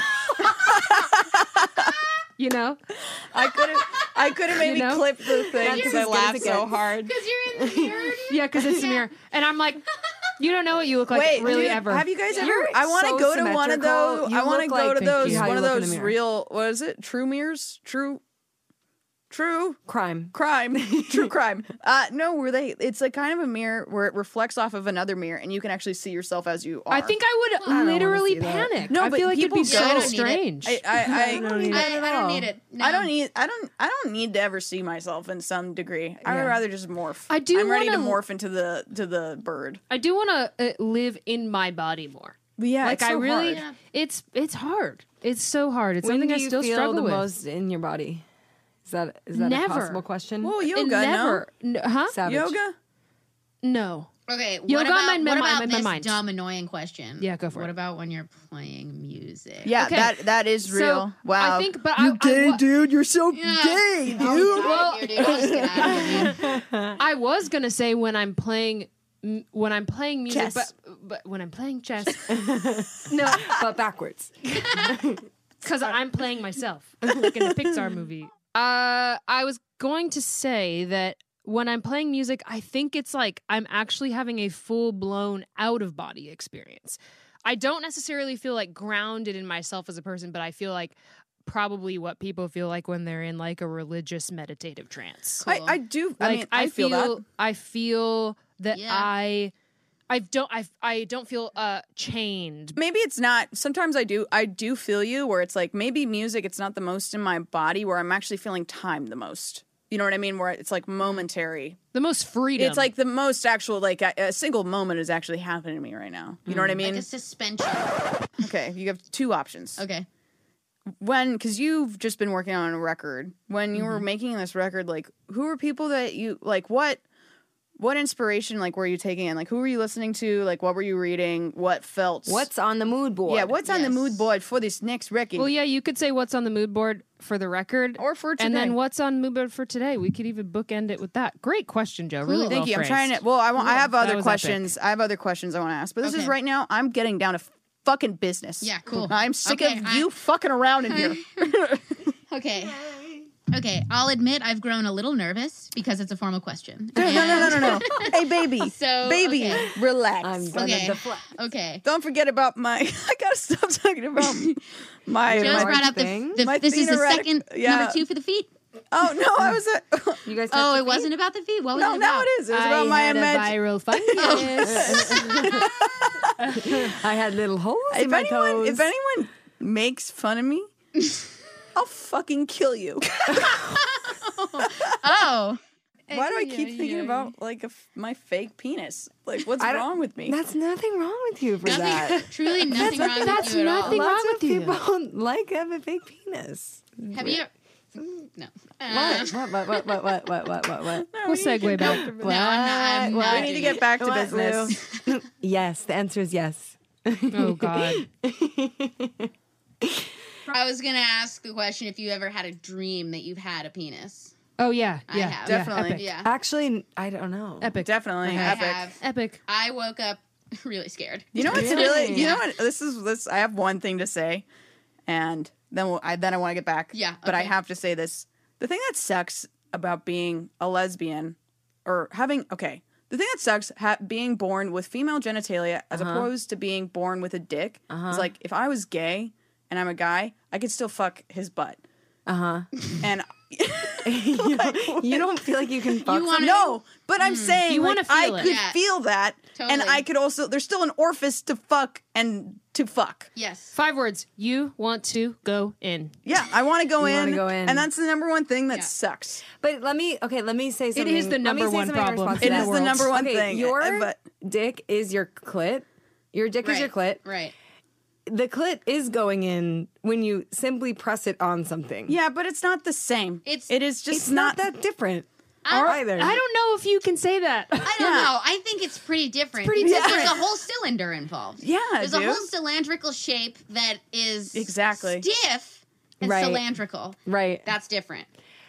you know? I could have maybe know? clipped the thing That's because as I good as laughed it so gets. hard. Because you're in the mirror. Yeah, because it's a mirror. And I'm like, you don't know what you look like really dude, ever. have you guys ever? You're I want to so go to one of symmetrical. those. You I want to look go like- to Thank those. you. How One you of look in the those mirror. real. What is it? True mirrors. True Crime. true crime. No, where it's like kind of a mirror where it reflects off of another mirror, and you can actually see yourself as you are. I think I would wanna literally see that. panic. No, I but feel like it'd be people go- so I don't need it. strange. I don't need that at I don't all. need it. No. I don't need to ever see myself in some degree. I would Yeah. rather just morph. I do I'm ready to wanna- morph into the bird. I do want to live in my body more. But yeah, Like it's I so really, hard. it's hard. It's so hard. It's When something do I you still feel struggle the with. most in your body? Is that Never. a possible question? Well, And yoga, never, huh? Savage. Yoga. No. Okay, Yoga what about, on my what about in my this mind. dumb, annoying question? Yeah, go for What it. about when you're playing music? Yeah, Okay. that is real. So, Wow. I think, but I, dude. You're so Yeah. gay, dude. Well, dude, I'll just get out of here. I was gonna say when I'm playing music, Chess. but when I'm playing chess, no, but backwards. because I'm playing myself, like in a Pixar movie. I was going to say that when I'm playing music, I think it's like I'm actually having a full blown out of body experience. I don't necessarily feel like grounded in myself as a person, but I feel like probably what people feel like when they're in like a religious meditative trance. Cool. I do. I Like mean, I feel that. I feel that Yeah. I don't feel chained. Maybe it's not. Sometimes I do feel you where it's like maybe music. It's not the most in my body where I'm actually feeling time the most. You know what I mean? Where it's like momentary. The most freedom. It's like the most actual like a single moment is actually happening to me right now. You know what I mean? Like a suspension. Okay, you have two options. Okay. Because you've just been working on a record. When you were making this record, like who were people that you like? What inspiration like were you taking in? Like who were you listening to? Like what were you reading? What felt? What's on the mood board? Yeah, what's on the Yes. mood board for this next record? well, yeah, you could say what's on the mood board for the record, Or for and then today. what's on the mood board for today. We could even bookend it with that. Great question, Joe. Really, Thank well you. I'm phrased. trying to. Well, I have That other was questions. I have other questions I want to ask, but this is Okay. right now. I'm getting down to fucking business. Yeah, cool. I'm sick Okay, of you fucking around in here. Okay. Okay, I'll admit I've grown a little nervous because it's a formal question. No. Hey, baby. So, baby, okay. relax. I'm gonna Okay. deflect. Okay. Don't forget about my. I gotta stop talking about my. Joe's large brought up thing? the My this is the theoretic- second yeah. number 2 for the feet. Oh no, I was. You guys. Oh, it wasn't about the feet. What was No, it now about? it is. It was about my had a imagination. viral fungus. I had little holes in If my toes. anyone makes fun of me, I'll fucking kill you. Oh. Why do I keep thinking about like my fake penis? Like, what's I don't- wrong with me? That's nothing wrong with you for that. Truly nothing wrong with that's you at all. nothing wrong Lots with of you. people like have a fake penis. Have you? No. What? We'll segue back. No, I'm not we need to get back to What, business. Yes, the answer is yes. Oh God. I was gonna ask the question if you ever had a dream that you've had a penis. Oh yeah, I yeah, have. Definitely. epic. Yeah, Actually, I don't know. Epic, Definitely I epic. have. epic. I woke up really scared. You know what's Really? really? You know what? This. I have one thing to say, and then I want to get back. Yeah, But I okay. have to say this: the thing that sucks about being a lesbian, or having the thing that sucks being born with female genitalia as opposed to being born with a dick is like if I was gay and I'm a guy, I could still fuck his butt. And You don't feel like you can fuck You wanna- no, but I'm saying You like, wanna I feel it. could Yeah. feel that, and Totally. I could also. There's still an orifice to fuck and to fuck. Yes. 5 words. You want to go in. Yeah, I want to go You in, wanna go in. and that's the number one thing that Yeah. sucks. But let me say something. is the Let me number say one something in problem response to in It that. is the world. number one Okay, thing. Your but dick is your clit. Your dick is your clit. Right. The clit is going in when you simply press it on something. yeah, but it's not the same. It's- it is just It's not that different either. I don't know if you can say that. I don't know. I think it's pretty different. pretty because different. There's a whole cylinder involved. Yeah, There's a dude. whole cylindrical shape that is Exactly. stiff and Right. cylindrical. Right. That's different.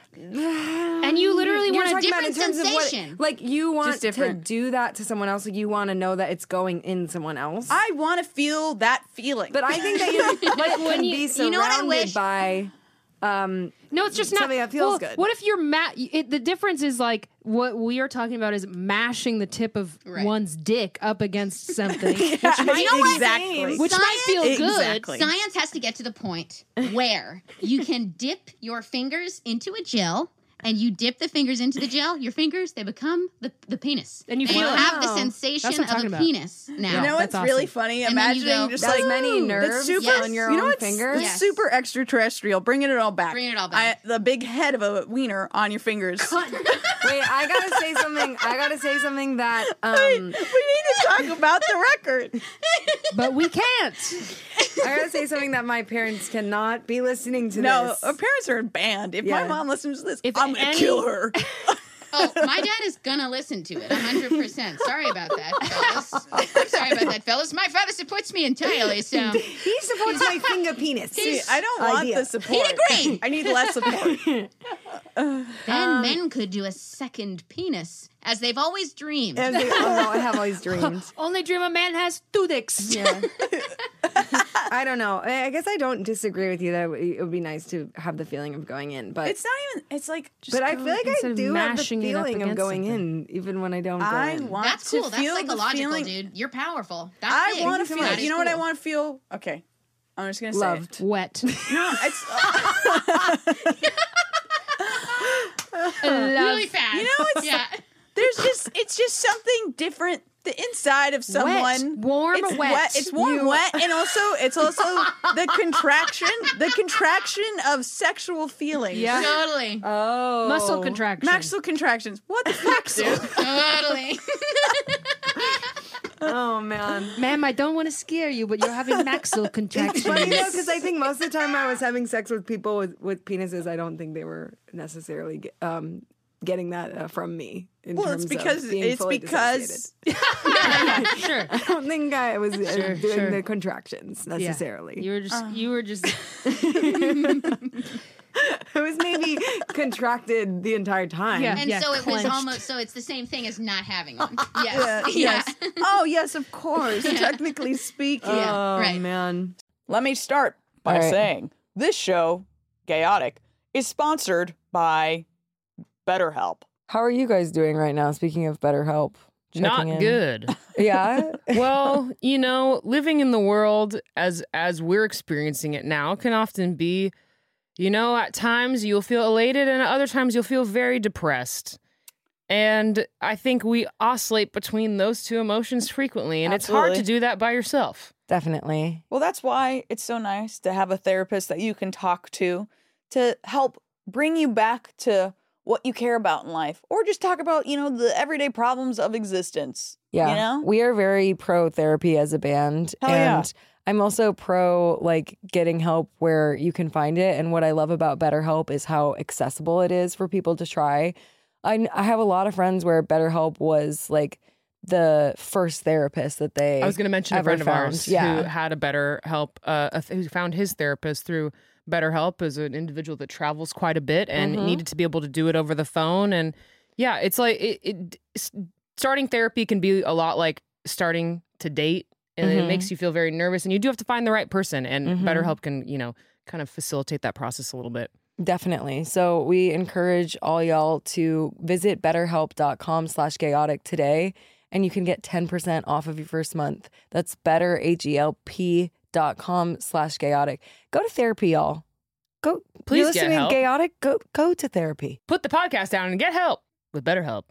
And you literally You're want to talking about in different terms of what, sensation. like you want Just to different. do that to someone else. Like you want to know that it's going in someone else. I want to feel that feeling. but I think that you like when can you- be you surrounded know what I wish? by. No, it's just not Something that feels well, good. What if you're the difference is like what we are talking about is mashing the tip of Right. one's dick up against something, You know what? Exactly. which might feel Exactly. good. Science has to get to the point where you can dip your fingers into a gel, and you dip the fingers into the gel. Your fingers, they become the penis, And you feel it. have the Wow. sensation That's what I'm of a talking about. penis now. you know that's what's really awesome. funny? And then you Imagining go, just That's like many that's nerves super, Yes. on your you know own what's, fingers. It's Yes. super extraterrestrial. Bring it all back. Bring it all back. The big head of a wiener on your fingers. Wait, I gotta say something. I gotta say something that we need to talk about the record. But we can't. I gotta say something that my parents cannot be listening to. No, this. our parents are banned. If my Yeah. mom listens to this, If I'm gonna any- kill her. Oh, my dad is gonna listen to it 100%. Sorry about that, fellas. I'm sorry about that, fellas. My father supports me entirely, so He supports my finger penis. See, I don't want idea. the support. agreed. I need less support. then men could do a second penis, as they've always dreamed. And they, oh, I have always dreamed. Only dream a man has 2 dicks. Yeah. I don't know. I guess I don't disagree with you that it would be nice to have the feeling of going in, but It's not even. It's like. but I go feel like instead I of do have the mashing it up feeling of against going something. in, even when I don't go I in. want That's to cool. That's feel the psychological, feeling. dude. You're powerful. That's I big. want to feel. That is You know what I cool. want to feel? Okay, I'm just gonna say. Loved. Wet. No, it's. Really fast. You know, it's yeah. there's just it's just something different. The inside of someone, Warm, it's wet. It's warm, wet, and also the contraction of sexual feelings. Yeah. Totally. Oh, Muscle contraction. Maxil contractions. What the fuck, dude? Totally. Oh man. Ma'am, I don't want to scare you, but you're having maxil It's contractions. funny though, because I think most of the time I was having sex with people with penises, I don't think they were necessarily getting that from me. In Well, terms it's because of being it's fully because dissociated. Sure. I don't think I was doing sure. the contractions necessarily. You were just It was maybe contracted the entire time. Yeah. And so it was clenched. almost, so it's the same thing as not having one. Yes. Yeah, yes. Oh, yes, of course. Technically speaking. Oh Right. man. Let me start by All right. saying this show, Chaotic, is sponsored by BetterHelp. How are you guys doing right now? Speaking of BetterHelp. Not checking in. good. Yeah. Well, living in the world as we're experiencing it now can often be, at times you'll feel elated and at other times you'll feel very depressed. And I think we oscillate between those two emotions frequently, and it's hard Absolutely. to do that by yourself. Definitely. Well, that's why it's so nice to have a therapist that you can talk to help bring you back to what you care about in life, or just talk about, the everyday problems of existence. Yeah. We are very pro therapy as a band. Hell yeah. And I'm also pro getting help where you can find it. And what I love about BetterHelp is how accessible it is for people to try. I have a lot of friends where BetterHelp was the first therapist that they I was going to mention a ever friend of found. ours Yeah. who had a better help, who found his therapist through BetterHelp is an individual that travels quite a bit and needed to be able to do it over the phone. And yeah, it's like starting therapy can be a lot like starting to date, and it makes you feel very nervous, and you do have to find the right person, and BetterHelp can, kind of facilitate that process a little bit. Definitely. So we encourage all y'all to visit betterhelp.com/chaotic today, and you can get 10% off of your first month. That's betterhelp.com/chaotic. Go to therapy, y'all. Go. Please You're get listening help. to Chaotic? Go to therapy. Put the podcast down and get help with BetterHelp.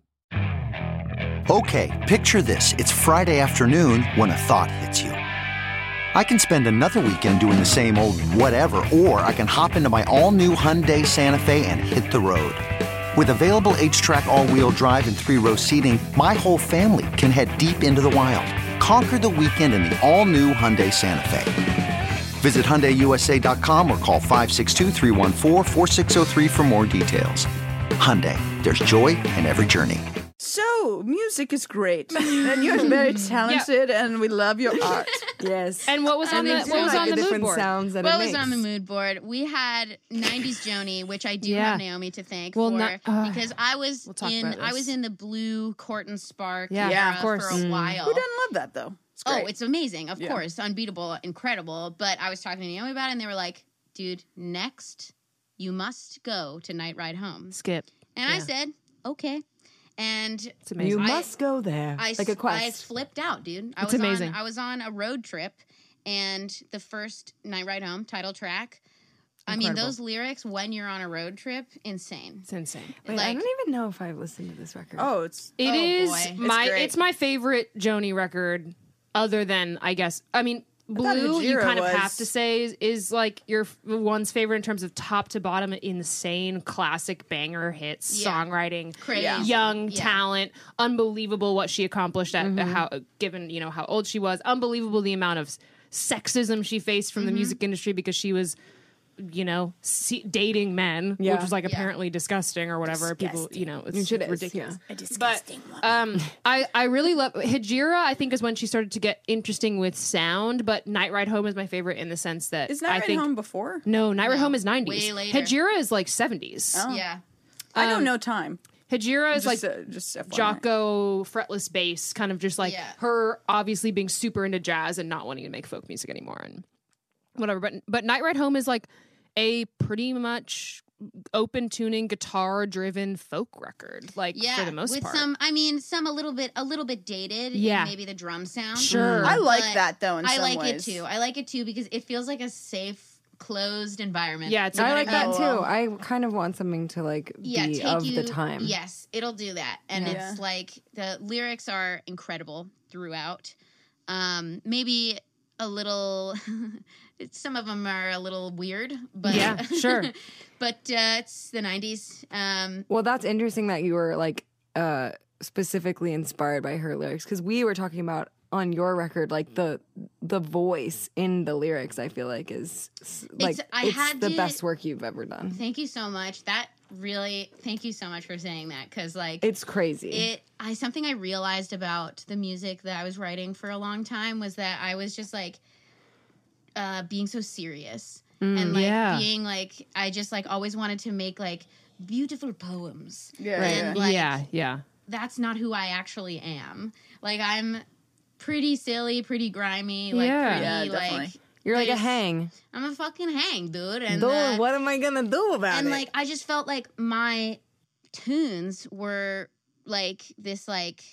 Okay, picture this. It's Friday afternoon when a thought hits you. I can spend another weekend doing the same old whatever, or I can hop into my all-new Hyundai Santa Fe and hit the road. With available H-Track all-wheel drive and 3-row seating, my whole family can head deep into the wild. Conquer the weekend in the all-new Hyundai Santa Fe. Visit HyundaiUSA.com or call 562-314-4603 for more details. Hyundai, there's joy in every journey. So, music is great, and you're very talented, and we love your art. Yes. And what was on the mood different board? sounds that What it was makes. on the mood board? We had 90s Joni, which I do Yeah. have Naomi to thank Well, for because I was talk about I was this. in the blue Court and Spark Yeah, era of course. for a while. Who doesn't love that, though? It's great. Oh, it's amazing, of Yeah. course, unbeatable, incredible. But I was talking to Naomi about it, and they were like, "Dude, next you must go to Night Ride Home." Skip. And I said, "Okay." And It's amazing. You I- must go there. like a I quest. flipped out, dude. It's amazing. I was on a road trip, and the first Night Ride Home title track. I mean, Incredible. those lyrics when you're on a road trip, insane. It's insane. Wait, I don't even know if I've listened to this record. Oh, it's It Oh, is boy. great. it's my favorite Joni record, other than thought Blue. You Hejira kind of was- have to say is like your one's favorite in terms of top to bottom, insane classic banger hits, Yeah. songwriting, Crazy. young Yeah. talent, unbelievable what she accomplished at how given how old she was, unbelievable the amount of sexism she faced from the music industry because she was dating men, Yeah. which was like apparently disgusting or whatever. People, it's It is, ridiculous. yeah. But I really love Hejira. I think is when she started to get interesting with sound. But Night Ride Home is my favorite in the sense that Is Night I Ride think Home before? no, Night Ride No, Home is 90s. way later. Hejira is like 70s. Oh. Yeah. I don't know time. Hejira is Just, like just FYI. Jocko fretless bass, kind of just like Yeah. her obviously being super into jazz and not wanting to make folk music anymore and whatever. But Night Ride Home is like a pretty much open tuning guitar driven folk record, like Yeah, for the most with part. some a little bit dated. Yeah. in maybe the drum sound. Sure. I like But that, though, in I some like ways. it too. I like it too because it feels like a safe, closed environment. Yeah, it's You know I what like that mean? too. I kind of want something to like Yeah, be take of you, the time. Yes, it'll do that, and Yeah. it's like the lyrics are incredible throughout. Maybe a little. Some of them are a little weird, but Yeah, sure. but it's the 90s. Well, that's interesting that you were like specifically inspired by her lyrics because we were talking about on your record like the voice in the lyrics. I feel like is like I it's had the to- best work you've ever done. Thank you so much. Thank you so much for saying that because like It's crazy. something I realized about the music that I was writing for a long time was that I was just like being so serious and like yeah. being like I just like always wanted to make like beautiful poems. Yeah, And, yeah. like, yeah. that's not who I actually am. Like I'm pretty silly, pretty grimy, like Yeah. pretty Yeah, like definitely. You're like a there's- hang. I'm a fucking hang, dude. And Dude, what am I gonna do about and it? like I just felt like my tunes were like this like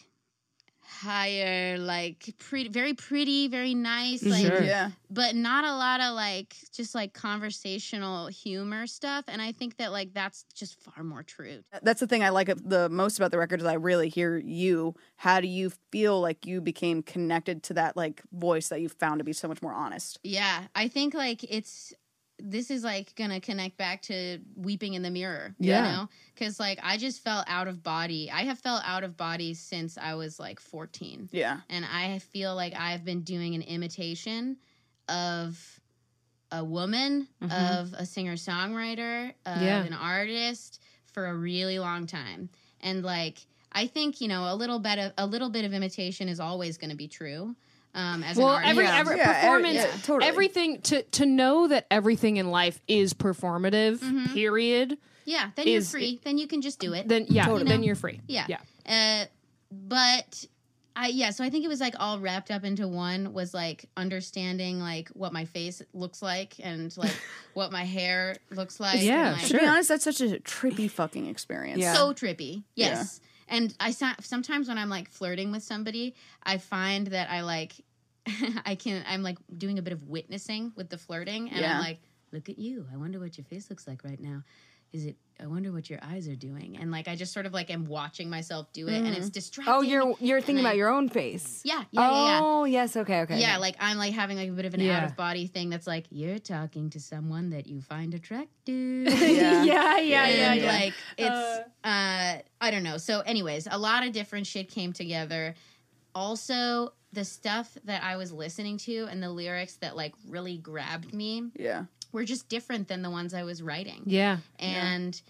higher like pretty very pretty very nice like Sure. Yeah. but not a lot of like just like conversational humor stuff, and I think that like that's just far more true. That's the thing I like the most about the record is I really hear you. How do you feel like you became connected to that like voice that you found to be so much more honest? Yeah, I think like this is like gonna connect back to weeping in the mirror, Yeah. you know, because like I just felt out of body. I have felt out of body since I was like 14. Yeah. And I feel like I've been doing an imitation of a woman, of a singer-songwriter, of Yeah. an artist for a really long time. And like I think, a little bit of imitation is always going to be true. as an artist. every performance, totally. everything to know that everything in life is performative. Period. Yeah, then you're free. Then you can just do it. Then then you're free. Yeah. Yeah. But so I think it was like all wrapped up into one was like understanding like what my face looks like and like what my hair looks like. Yeah, and, like, To be honest, that's such a trippy fucking experience. Yeah. so trippy. Yes. And sometimes when I'm like flirting with somebody, I find that I like I'm like doing a bit of witnessing with the flirting and I'm like, look at you. I wonder what your face looks like right now. I wonder what your eyes are doing. And like I just sort of like am watching myself do it and it's distracting. Oh, you're thinking about your own face. Yeah. Oh, yes. Okay. Yeah, like I'm like having like a bit of an out of body thing that's like you're talking to someone that you find attractive. And like it's I don't know. So anyways, a lot of different shit came together. Also, the stuff that I was listening to and the lyrics that like really grabbed me were just different than the ones I was writing. Yeah. And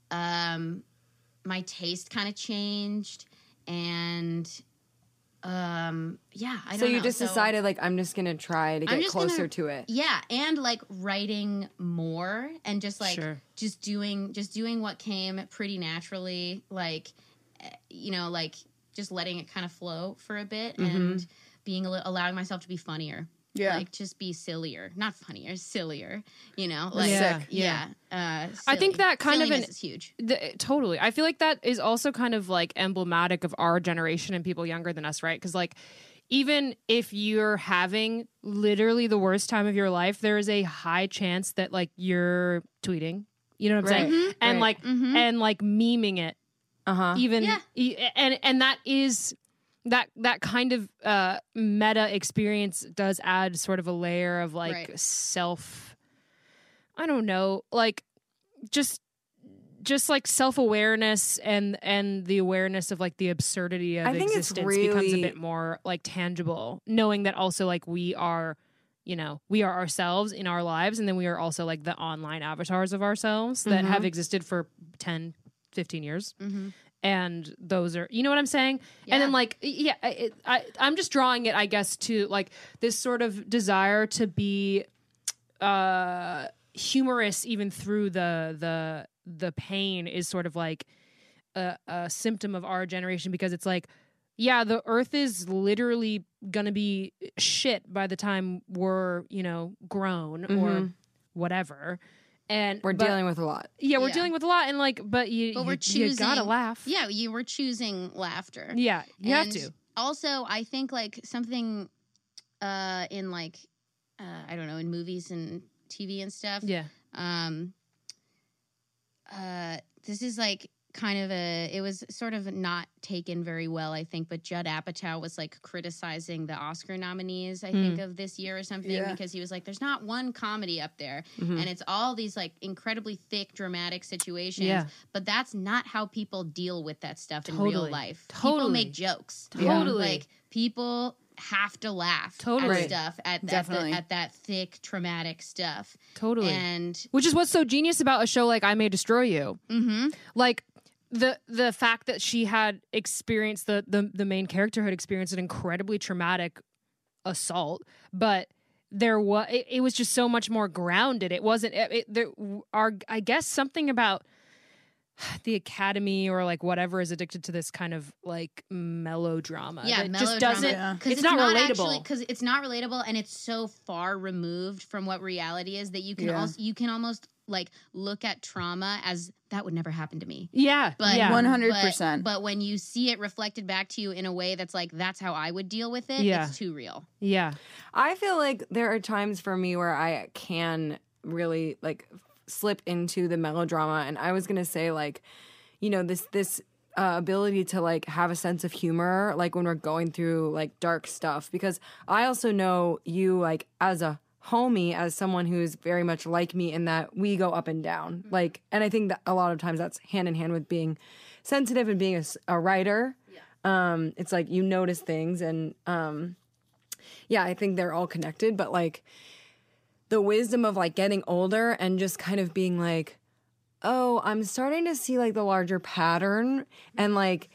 my taste kind of changed and I don't know. So you just decided, like, I'm just going to try to get closer to it. Yeah, and, like, writing more and just, like, just doing what came pretty naturally, like, you know, like, just letting it kind of flow for a bit and allowing myself to be funnier. Yeah. Like, just be sillier. Not funnier, sillier, you know? Like, I think that kind Silliness is huge. Totally. I feel like that is also kind of like emblematic of our generation and people younger than us, right? Because like even if you're having literally the worst time of your life, there is a high chance that like you're tweeting. You know what I'm saying? And like and like memeing it. Even and that is that kind of meta experience does add sort of a layer of like self, I don't know, like just like self-awareness and the awareness of like the absurdity of existence becomes a bit more like tangible, knowing that also like we are, you know, we are ourselves in our lives, and then we are also like the online avatars of ourselves that have existed for 10, 15 years. And those are, you know what I'm saying? And then like, I'm just drawing it, I guess, to like this sort of desire to be humorous even through the pain is sort of like a symptom of our generation, because it's like, yeah, the earth is literally gonna be shit by the time we're, you know, grown or whatever. And we're dealing with a lot. Yeah, we're dealing with a lot, and like, but you gotta laugh. Yeah, you were choosing laughter. Yeah, you have to. Also, I think like something in like I don't know, in movies and TV and stuff. Yeah. This is like kind of it was sort of not taken very well, I think, but Judd Apatow was like criticizing the Oscar nominees, I think, of this year or something, because he was like, there's not one comedy up there, and it's all these like incredibly thick, dramatic situations, but that's not how people deal with that stuff in real life. People make jokes. Like, people have to laugh at stuff, at that thick, traumatic stuff. And which is what's so genius about a show like I May Destroy You. Like, the fact that she had experienced the main character had experienced an incredibly traumatic assault, but there was it was just so much more grounded. It wasn't there are, I guess, something about the Academy or like whatever is addicted to this kind of like melodrama. Yeah, melodrama. Just doesn't. It's not relatable because it's not relatable, and it's so far removed from what reality is that you can almost like look at trauma as that would never happen to me. Yeah, but 100%. But when you see it reflected back to you in a way that's like, that's how I would deal with it, it's too real. Yeah. I feel like there are times for me where I can really like slip into the melodrama, and I was gonna say like, you know, this ability to like have a sense of humor, like when we're going through like dark stuff, because I also know you like as a homie, as someone who's very much like me in that we go up and down. Like, and I think that a lot of times that's hand in hand with being sensitive and being a writer. It's like you notice things, and I think they're all connected, but like the wisdom of like getting older and just kind of being like, oh, I'm starting to see like the larger pattern, and like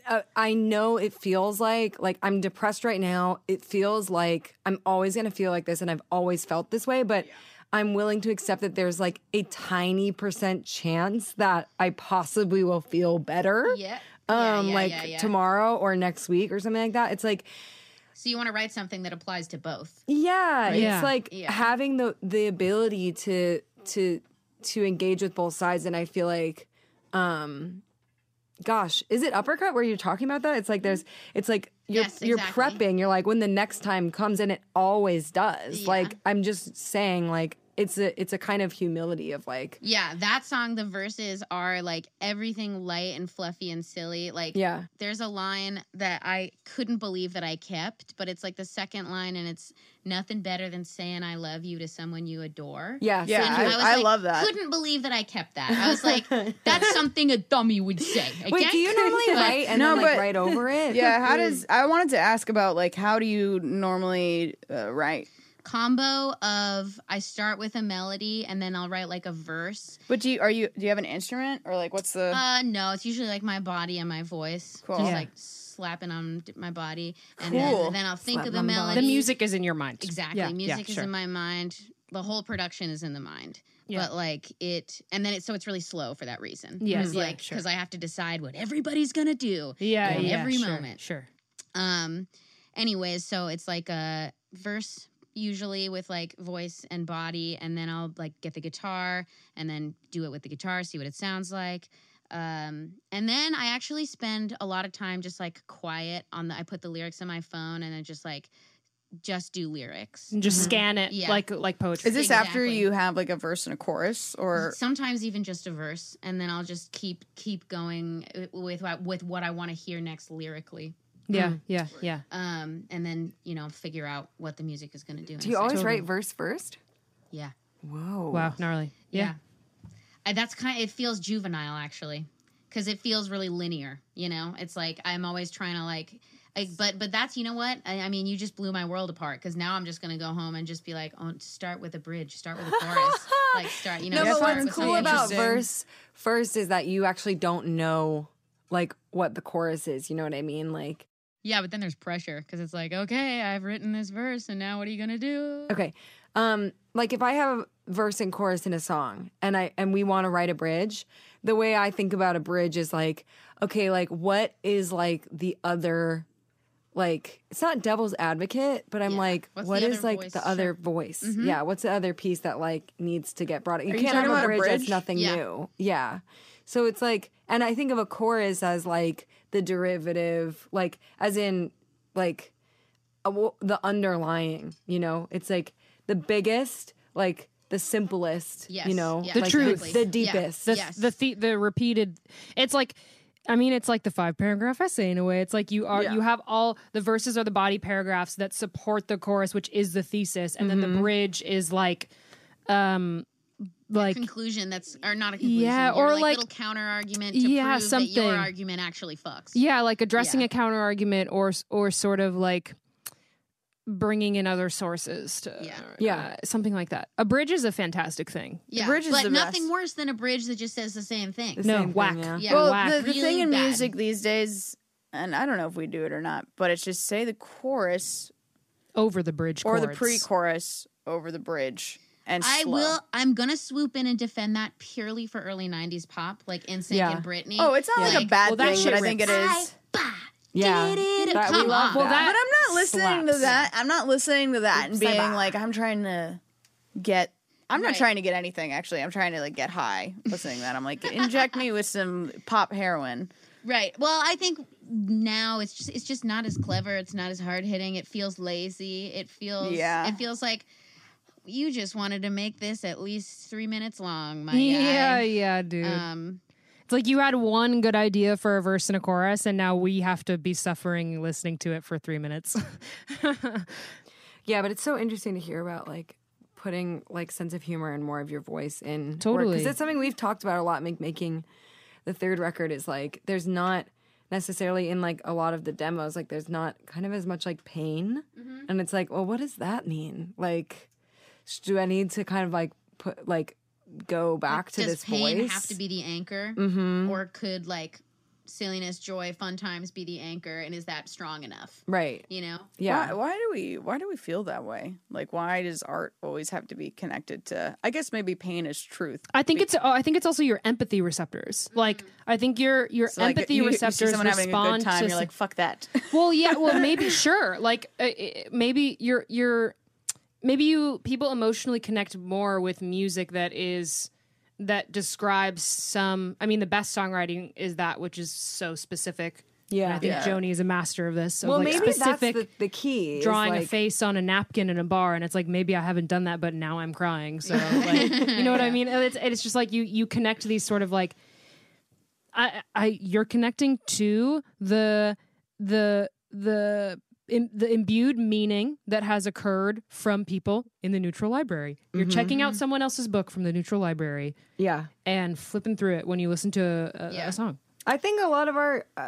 I know it feels like I'm depressed right now. It feels like I'm always going to feel like this, and I've always felt this way, but I'm willing to accept that there's like a tiny % chance that I possibly will feel better. Yeah. Tomorrow or next week or something like that. It's like, So you want to write something that applies to both. yeah, Yeah. it's like having the ability to engage with both sides. And I feel like, gosh, is it Uppercut where you're talking about that? It's like you're Yes, you're exactly. prepping. You're like, when the next time comes, and it always does. Yeah. Like, I'm just saying, like, it's a kind of humility of like, Yeah, that song, the verses are like everything light and fluffy and silly. Like, yeah, there's a line that I couldn't believe that I kept, but it's like the second line, and it's nothing better than saying I love you to someone you adore. yeah, Yeah, so- And was I like, love that. Couldn't believe that I kept that. I was like, that's something a dummy would say. Wait, do you normally write and No, then like but- write over it? Yeah, I wanted to ask about like how do you normally write? Combo of I start with a melody and then I'll write like a verse. But do you have an instrument or like what's the? No, it's usually like my body and my voice. Cool. Just Yeah. like slapping on my body, and Cool. then I'll think of Slapping the on the body. melody. The music is in your mind. Exactly. Yeah, Music yeah, is sure. in my mind. The whole production is in the mind. Yeah. But like it, and then it's really slow for that reason. Yeah, It's yeah, like sure. because I have to decide what everybody's gonna do. Yeah, in yeah, every sure, moment. Sure. Anyways, so it's like a verse usually with like voice and body, and then I'll like get the guitar and then do it with the guitar, see what it sounds like. And then I actually spend a lot of time just like quiet I put the lyrics on my phone and then just do lyrics. And just scan it Yeah. like poetry. Is this after Exactly. you have like a verse and a chorus or? Sometimes even just a verse, and then I'll just keep going with what I want to hear next lyrically. Yeah, yeah, yeah. And then figure out what the music is going to do. Do you always write verse first? Yeah. Whoa. Wow, gnarly. Yeah. That's it feels juvenile actually, because it feels really linear. It's like I'm always trying to but that's what I mean. You just blew my world apart, because now I'm just gonna go home and just be like, oh, start with a bridge, start with a chorus, like start. No, but start what's with cool something about interesting. verse first is that you actually don't know like what the chorus is. You know what I mean? Like, Yeah, but then there's pressure because it's like, okay, I've written this verse, and now what are you gonna do? okay, like if I have a verse and chorus in a song, and we want to write a bridge, the way I think about a bridge is like, okay, like what is like the other, like it's not devil's advocate, but I'm Yeah. like, What's what the is other like voice? the Sure. other voice? Yeah, what's the other piece that like needs to get brought? You Are you can't talking have a about a bridge that's bridge? nothing Yeah. new. Yeah. So it's like, and I think of a chorus as like the derivative, like as in like the underlying, it's like the biggest, like the simplest, Yes. like The truth. the Yeah. deepest. The Yes. the repeated. It's like, I mean, it's like the 5-paragraph essay in a way. It's like you have all the verses are the body paragraphs that support the chorus, which is the thesis, and then the bridge is like Conclusion or not a conclusion. Yeah, your, or like like- little counter argument to Yeah, prove that something. your argument actually fucks. yeah, like addressing Yeah. a counter argument or sort of like bringing in other sources to something like that. A bridge is a fantastic thing. Yeah, bridge is but the nothing best. worse than a bridge that just says the same thing. The No, same thing, whack. yeah. Yeah. Well, whack. the Really thing in bad. music these days, and I don't know if we do it or not, but it's just say the chorus Over the bridge or the chords. pre-chorus over the bridge and slow. I'm gonna swoop in and defend that purely for early '90s pop, like NSYNC Yeah. and Britney. Oh, it's not like a Like, bad well, that thing, shit but I think it is. Yeah. That- we Come love on. Well, that. that But I'm not listening to slaps. that. I'm not listening to that and Say being bye. like, I'm trying to get. I'm not Right. trying to get anything. Actually, I'm trying to like get high listening to that. I'm like, inject me with some pop heroin. Right. Well, I think now it's just not as clever. It's not as hard hitting. It feels lazy. It feels like you just wanted to make this at least 3 minutes long. My Yeah, guy. yeah, dude. It's like you had one good idea for a verse and a chorus, and now we have to be suffering listening to it for 3 minutes. Yeah, but it's so interesting to hear about like putting like sense of humor and more of your voice in Totally. because it's something we've talked about a lot. Making the third record is like there's not necessarily in like a lot of the demos like there's not kind of as much like pain, and it's like, well, what does that mean? Like, do I need to kind of like put like go back to Does this pain voice? have to be the anchor, or could like silliness, joy, fun times be the anchor, and is that strong enough? Right. You know? Yeah. Why do we feel that way? Like, why does art always have to be connected to? I guess maybe pain is truth. I think it's also your empathy receptors. Like I think your So, like, empathy you receptors see someone having a respond good time, to you're like, fuck that. well, yeah, well, maybe sure. Like maybe people emotionally connect more with music that describes some. I mean, the best songwriting is that which is so specific. Yeah. And I think Joni is a master of this. Of Well, like maybe specific that's the key. is drawing a like, face on a napkin in a bar, and it's like maybe I haven't done that, but now I'm crying. So like, you know what I mean? It's just like you connect these sort of like you're connecting to the imbued meaning that has occurred from people in the neutral library. You're checking out someone else's book from the neutral library Yeah. and flipping through it when you listen to a song. I think a lot of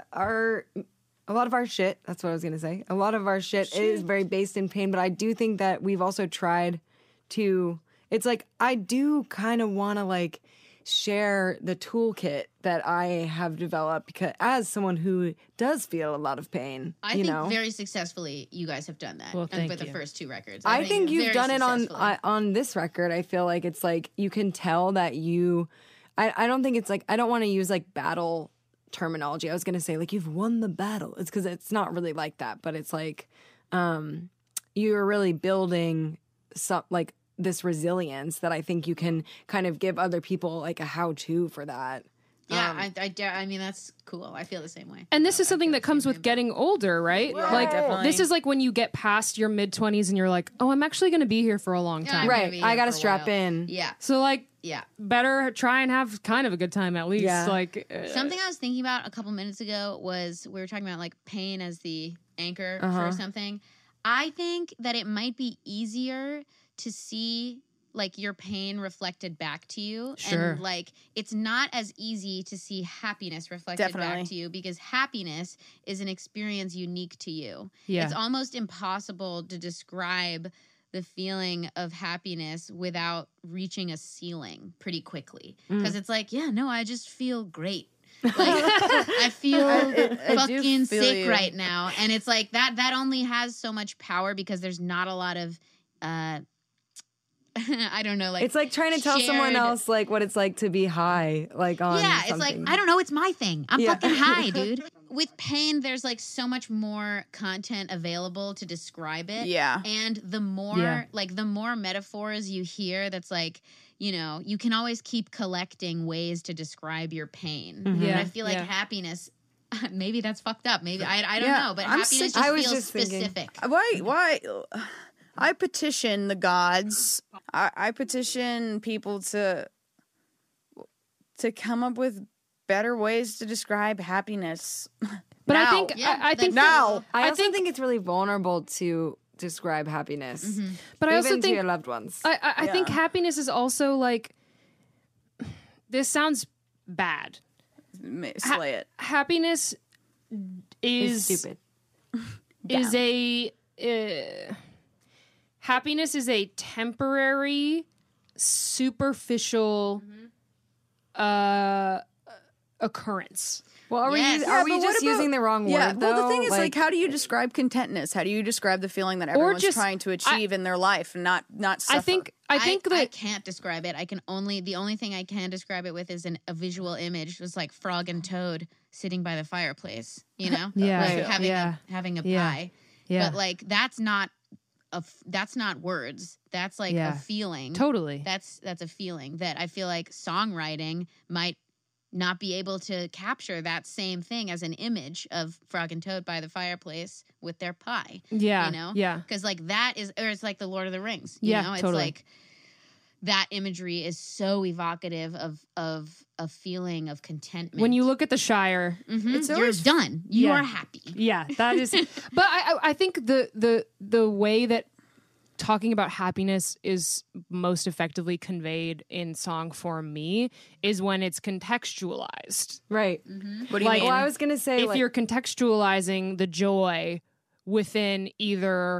our shit, that's what I was going to say. A lot of our shit is very based in pain, but I do think that we've also tried to, it's like, I do kind of want to like share the toolkit that I have developed because as someone who does feel a lot of pain, I think very successfully you guys have done that. Well, thank with the you. first 2 records. I think you've very done it successfully. on this record. I feel like it's like you can tell that you, I don't think it's like, I don't want to use like battle terminology. I was going to say like you've won the battle. It's because it's not really like that, but it's like you're really building some like this resilience that I think you can kind of give other people like a how-to for that. Yeah, I mean, that's cool. I feel the same way. And this is something that comes with getting older, right? Like definitely. this is like when you get past your mid-20s and you're like, oh, I'm actually going to be here for a long Yeah, time. I'm gonna Right. be I here got to for a strap while. in. Yeah. So like, Yeah. better try and have kind of a good time at least. Yeah. Like Something I was thinking about a couple minutes ago was we were talking about like pain as the anchor Uh-huh. for something. I think that it might be easier to see like your pain reflected back to you. Sure. And like it's not as easy to see happiness reflected Definitely. back to you because happiness is an experience unique to you. Yeah. It's almost impossible to describe the feeling of happiness without reaching a ceiling pretty quickly. Because it's like, yeah, no, I just feel great. Like I feel I do fucking feel sick you. right now. And it's like that only has so much power because there's not a lot of I don't know, like It's like trying to tell someone shared- else like what it's like to be high, like on yeah, it's something. like I don't know, it's my thing. I'm Yeah. fucking high, dude. With pain, there's like so much more content available to describe it. Yeah. And the more Yeah. like the more metaphors you hear, that's like, you know, you can always keep collecting ways to describe your pain. Mm-hmm. But Yeah, I feel like yeah. happiness maybe that's fucked up. Maybe I don't Yeah, know, but I'm happiness sick- just I was feels just thinking- specific. Why? I petition the gods. I petition people to come up with better ways to describe happiness. But Now. I think Yeah, I think now. I also think it's really vulnerable to describe happiness, but I even also to think your loved ones. I think happiness is also like this sounds bad. Slay it. Happiness It's is stupid. is a happiness is a temporary, superficial occurrence. Well, are Yes. we Yeah, are we but what just about- using the wrong word? Yeah. Well, the though? thing is, like, how do you describe contentness? How do you describe the feeling that everyone's just- trying to achieve in their life and not suffer? I think I that can't describe it. The only thing I can describe it with is a visual image. It was like Frog and Toad sitting by the fireplace, you know? Yeah, Like right. having a Yeah. pie. yeah, But like that's not words. That's like Yeah. a feeling. totally. That's a feeling that I feel like songwriting might not be able to capture that same thing as an image of Frog and Toad by the fireplace with their pie. Yeah, You know? yeah. Because like that is, or it's like the Lord of the Rings. You Yeah, know? It's totally. like that imagery is so evocative of a feeling of contentment. When you look at the Shire, Mhm, It's you're always- done. You Yeah. are happy. yeah, that is. But I think the way that talking about happiness is most effectively conveyed in song for me is when it's contextualized. right? What do you like- mean? Well, I was gonna say If like, you're contextualizing the joy within either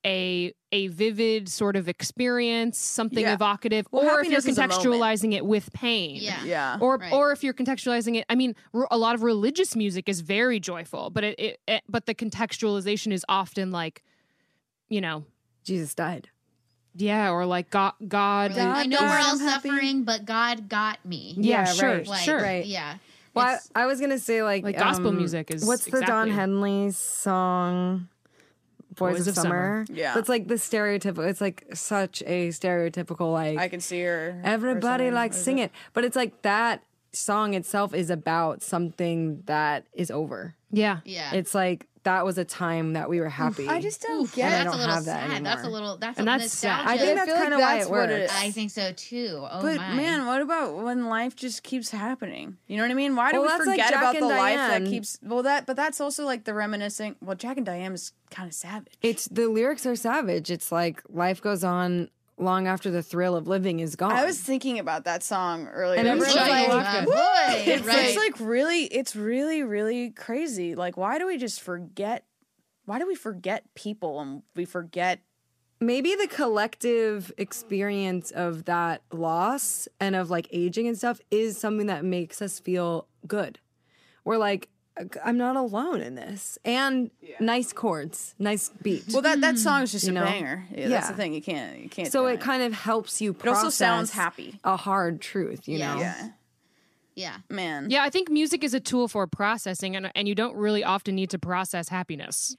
a vivid sort of experience, something Yeah. evocative, Well, or if you're happiness is a moment. contextualizing it with pain. Yeah. Yeah. Or if you're contextualizing it, I mean, a lot of religious music is very joyful, but but the contextualization is often like, you know, Jesus died. yeah, or like God. I know we're all I'm happy. suffering, but God got me. Yeah, sure, right. Like, sure. Right. Yeah. Well, It's- I was gonna say like gospel music is what's the Don exactly- Henley song? Boys of Summer. Yeah. But it's like the stereotypical. It's like such a stereotypical like I can see her. everybody or like something. sing it, but it's like that song itself is about something that is over. Yeah. yeah. It's like that was a time that we were happy. I just don't Oof, get And I it. that's don't a little have that sad. That's a anymore. little. That's And a that's sad. nostalgia. I think I that's feel like kind of why that's it what it works. is. I think so too. Oh But my. man, what about when life just keeps happening? You know what I mean? Why do Well, we that's like forget Jack about and the life that Diane. keeps but that's also like the reminiscing. Well, Jack and Diane is kind of savage. It's the lyrics are savage. It's like life goes on long after the thrill of living is gone. I was thinking about that song earlier. And I was everyone's like, like, boy, it's, right. it's like really, it's really, really crazy. Like, why do we just forget? Why do we forget people and we forget? Maybe the collective experience of that loss and of like aging and stuff is something that makes us feel good. We're like, I'm not alone in this. And nice chords, nice beat. Well, that song is just You a know? banger. Yeah, that's Yeah. the thing. You can't. So deny it kind of helps you It process also sounds happy. a hard truth, you Yeah. know? Yeah, yeah. man. Yeah, I think music is a tool for processing, and you don't really often need to process happiness.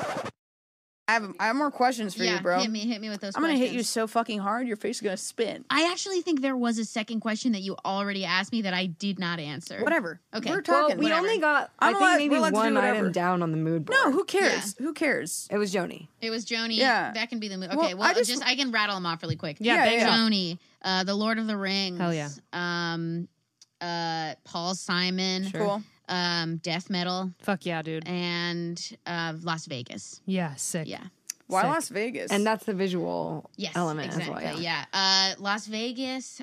I have more questions for Yeah, you, bro. hit me with those. I'm gonna hit you questions. so fucking hard, your face is gonna spin. I actually think there was a second question that you already asked me that I did not answer. Whatever. Okay. we're Well, talking. we whatever. only got, I'm I allowed- think we're maybe allowed to do one whatever. item down on the mood board. No, who cares? Who cares? It was Joni. It was Joni. Yeah. That can be the movie. Well, Okay, well, I just- I can rattle them off really quick. Yeah, Yeah, bang it yeah. off. Joni, The Lord of the Rings. Hell yeah. Paul Simon. Cool. Death metal Fuck yeah, dude. and Las Vegas. Yeah, sick. Yeah. Why Sick. Las Vegas? And that's the visual Yes, element exactly. as well. Yeah. Las Vegas.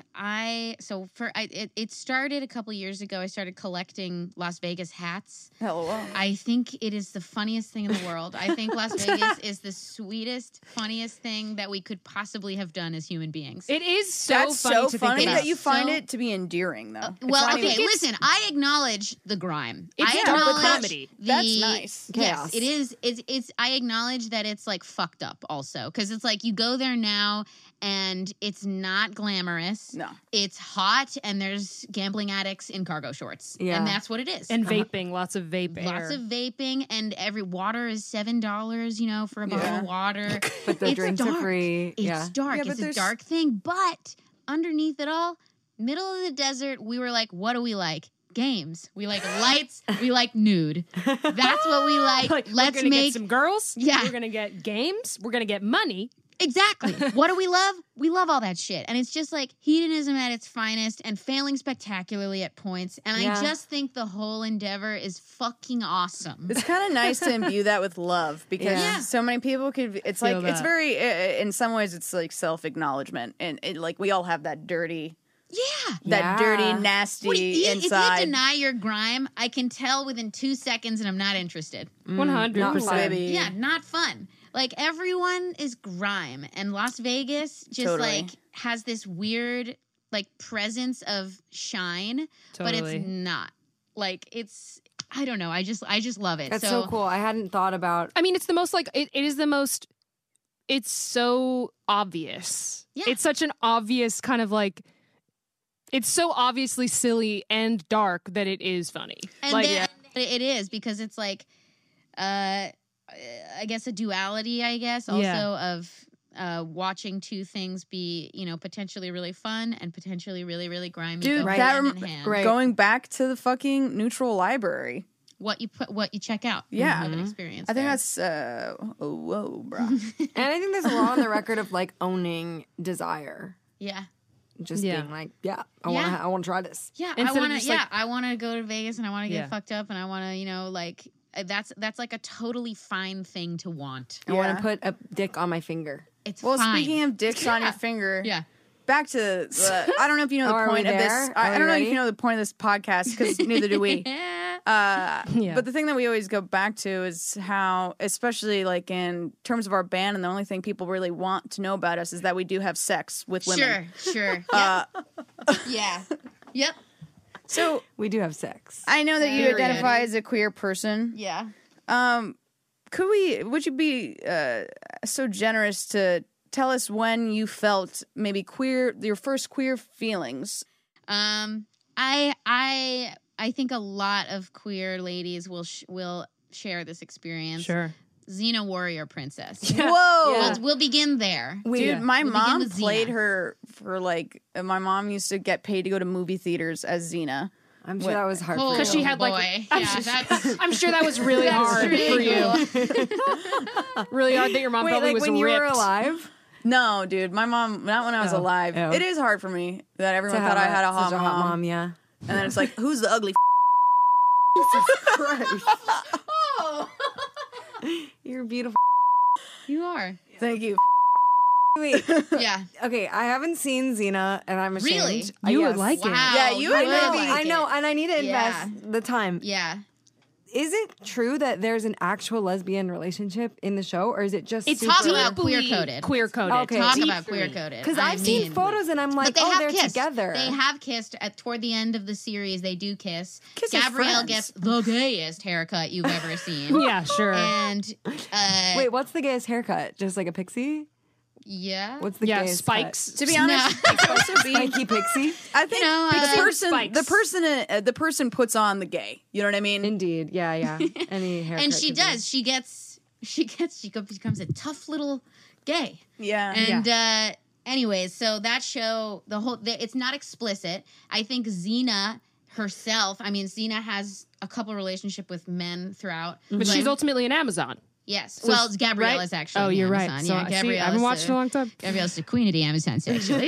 It started a couple years ago. I started collecting Las Vegas hats. LOL. I think it is the funniest thing in the world. I think Las Vegas is the sweetest, funniest thing that we could possibly have done as human beings. It is so That's funny so to funny think about. that you find So- it to be endearing, though. It's Well, not okay, even- listen. I acknowledge the grime. It's I dark acknowledge comedy. That's nice. Chaos. Yes, it is. It's. I acknowledge that it's like fucked up also because it's like you go there now and it's not glamorous. No. It's hot and there's gambling addicts in cargo shorts. Yeah. And that's what it is. And vaping, lots of vape Lots air. of vaping and every water is $7, you know, for a bottle Yeah. of water. But the It's drinks dark. are free. It's Yeah. dark. Yeah, but It's a there's- dark thing. But underneath it all, middle of the desert, we were like, what do we like? Games. We like lights. We like nude. That's what we like. Like, Let's we're gonna make get some girls. Yeah. We're gonna get games. We're gonna get money. exactly. What do we love? We love all that shit. And it's just like hedonism at its finest and failing spectacularly at points. And Yeah. I just think the whole endeavor is fucking awesome. It's kind of nice to imbue that with love because Yeah. so many people could. It's Feel like it's that. very. In some ways, it's like self-acknowledgement, and like we all have that dirty, Yeah. that Yeah. dirty, nasty If you inside. deny your grime, I can tell within 2 seconds and I'm not interested. 100%. baby. Yeah, not fun. Like everyone is grime, and Las Vegas just Totally. like has this weird like presence of shine, but Totally. it's not. Like it's I don't know. I just love it. That's so cool. I hadn't thought about I mean, it's the most like it is the most. It's so obvious. Yeah. It's such an obvious kind of like. It's so obviously silly and dark that it is funny. And like, then it is because it's like, I guess a duality. I guess also Yeah. of watching two things be potentially really fun and potentially really really grimy. Dude, go Right. hand that in hand. right. going back to the fucking neutral library. What you check out. Yeah. Have an experience. I think there. that's whoa, bro. and I think there's a lot on the record of like owning desire. yeah. Just Yeah. being like, yeah, Yeah. I want to try this. Yeah, Instead I of want to. just, Yeah, like- I want to go to Vegas and I want to get Yeah. fucked up and I want to, like that's like a totally fine thing to want. I want Yeah. to put a dick on my finger. It's Well, fine. speaking of dicks on your Yeah. finger, yeah, back to the, I don't know if you know Oh, the are we point of this. there? I Are don't we know if ready? you know the point of this podcast because neither do we. yeah, But the thing that we always go back to is how, especially like in terms of our band, and the only thing people really want to know about us is that we do have sex with women. Sure. Yeah. Yep. So We do have sex. I know that you Period. identify as a queer person. Yeah. Would you be so generous to tell us when you felt maybe queer, your first queer feelings? I think a lot of queer ladies will share this experience. Sure. Xena Warrior Princess. Whoa. We'll begin there. Dude, my We'll begin mom with Xena. played her for like, my mom used to get paid to go to movie theaters as Xena. I'm sure that was hard Oh, for Because she you. had like, boy. I'm, Yeah, that's I'm sure that was really hard really for you. Really hard that your mom Wait, probably like was when ripped. you were alive? No, dude, my mom, not when I was Oh. alive. Oh. It is hard for me that everyone To thought have I had a hot such mom. yeah. And then it's like, who's the ugly You're beautiful. You are. Thank you. Wait, Yeah. okay, I haven't seen Xena, and I'm ashamed. Really? You would Yes. like it. Wow. Yeah, you would would I know, like I know, it. and I need to Yeah. invest the time. Yeah. Is it true that there's an actual lesbian relationship in the show, or is it just It's Talk about deeply queer-coded. Queer-coded. Okay. Talk Deep about queer coded. because I've seen photos and I'm like, But they oh, have they're kissed. together. They have kissed toward the end of the series. They do kiss. Kiss as Gabrielle friends. gets the gayest haircut you've ever seen. Yeah, sure. And Wait, what's the gayest haircut? Just like a pixie? yeah, What's the Yeah, gayest spikes. To be honest, it's supposed to be. Spiky pixie? I think know, the person puts on the gay. You know what I mean? Indeed. Yeah. Any haircut. and she could be. does. She becomes a tough little gay. Yeah. And anyways, so that show, it's not explicit. I think Xena herself, Xena has a couple relationship with men throughout. But she's ultimately an Amazon. Yes. Well, Gabrielle is actually. Oh, the you're Amazon. right. Yeah, So, see, I Gabrielle haven't is watched in a long time. Gabrielle's the queen of the Amazons, actually.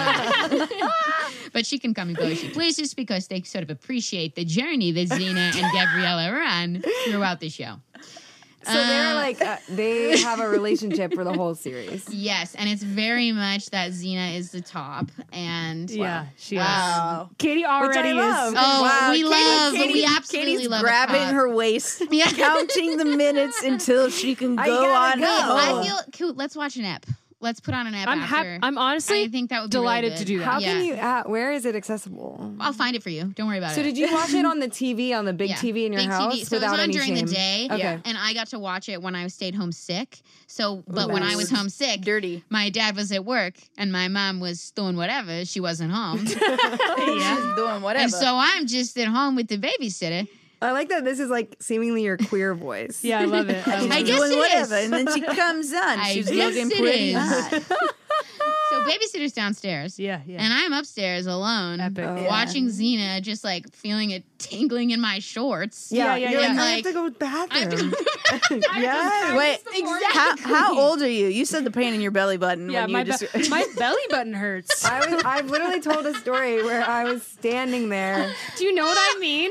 But she can come and go as she pleases because they sort of appreciate the journey that Xena and Gabriella are on throughout the show. So they're like, they have a relationship for the whole series. Yes, and it's very much that Xena is the top, and Yeah, she Wow. is. Katie already I love. is. Oh, Wow, we absolutely Katie's love a grabbing top. her waist, Yeah. counting the minutes until she can I go gotta on go. home. I feel cool. Let's watch an ep. Let's put on an ep I'm after. I'm honestly I think that would be delighted really to good. do that. How Yeah. can you, where is it accessible? I'll find it for you. Don't worry about So it. did you watch it on the TV, on the big Yeah. TV in your Big house TV. So without it was on any during shame? the day, Okay. and I got to watch it when I stayed home sick. So, but when I nice. was home sick, Dirty. my dad was at work, and my mom was doing whatever. She wasn't home, She's doing whatever. and so I'm just at home with the babysitter. I like that this is like seemingly your queer voice. Yeah, I love it. I love I it. guess doing it whatever, is. and then she comes on. I She's guess looking it pretty is. hot. So babysitter's downstairs. Yeah. And I'm upstairs alone, Epic. Oh. watching Xena, just like feeling it tingling in my shorts. Yeah, Yeah, you're yeah. like, I have Like, to go to the I bathroom. have to- yeah. Wait, how old are you? You said the pain in your belly button. Yeah, when my, you just. my belly button hurts. I've literally told a story where I was standing there. Do you know what I mean?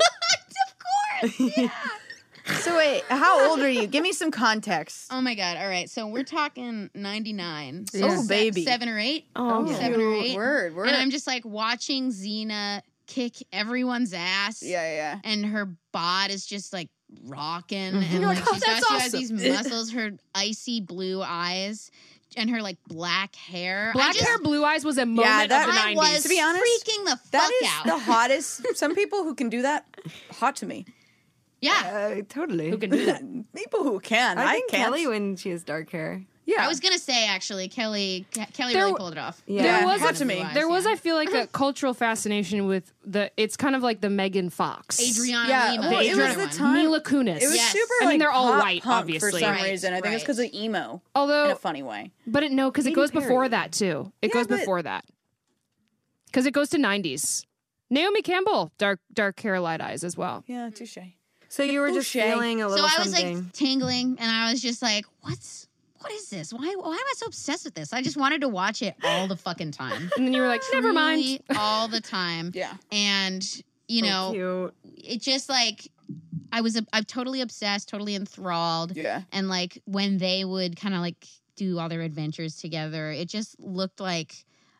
Of course. Yeah. So wait, how old are you? Give me some context. Oh my god! All right, so we're talking 99. So Oh, baby. 7 or 8. Oh, 7 or 8. Word. And I'm just like watching Xena kick everyone's ass. Yeah. And her bod is just like rocking, Mhm. and You're like like, oh, she's that's got she has awesome. these muscles, her icy blue eyes, and her like black hair. Black hair, blue eyes was a moment that- of the I 90s. was To be honest, freaking the fuck That is out. the hottest. Some people who can do that, hot to me. Yeah. Totally. Who can do that? People who can. I think can't. Kelly when she has dark hair. Yeah. I was gonna say actually, Kelly There really w- pulled it off. Yeah. There was hot to me. There was, I feel like, a cultural fascination with it's kind of like the Megan Fox. Adriana Yeah, Lima. well, the it was other the one. time- Mila Kunis. It was Yes. super. I mean, like, they're all pop white, punk obviously. for some Right, reason. I think it's right. because of emo in Although, a funny way. but it because it Katy goes Perry. before that too. It Yeah, goes but- before that. Because it goes to 90s. Naomi Campbell, dark hair, light eyes as well. Yeah, touche. So you were just Touche. feeling a So little I was something. like tingling, and I was just like, what is this? Why am I so obsessed with this? I just wanted to watch it all the fucking time. And then you were like, never mind. Truly all the time. Yeah. And you know, cute. it just like I'm totally obsessed, totally enthralled. Yeah. And like when they would kind of like do all their adventures together, it just looked like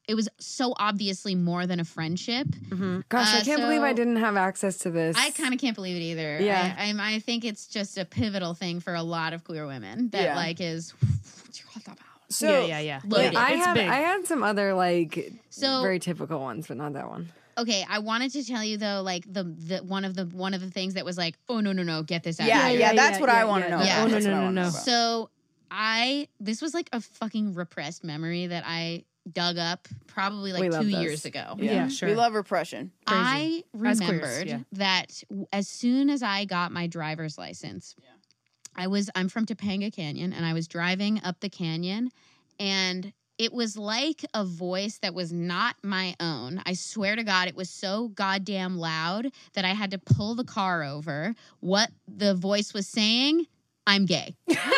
it was so obviously more than a friendship. Gosh, I can't believe I so- didn't have access to this. I kind of can't believe it either. Yeah. I think it's just a pivotal thing for a lot of queer women that like is So Yeah. loaded. I It's have. big. I had some other like So- very typical ones, but not that one. Okay, I wanted to tell you though, like the one of the things that was like, oh no, get this out. yeah, of here. yeah, that's what I want to know. yeah. Oh, That's no, what I no, wanna no. know about. So this was like a fucking repressed memory that I dug up probably We like love 2 those. years ago. Yeah, sure. We love repression. I As queers, remembered yeah. that as soon as I got my driver's license, I'm from Topanga Canyon, and I was driving up the canyon, and it was like a voice that was not my own. I swear to God, it was so goddamn loud that I had to pull the car over. What the voice was saying, I'm gay.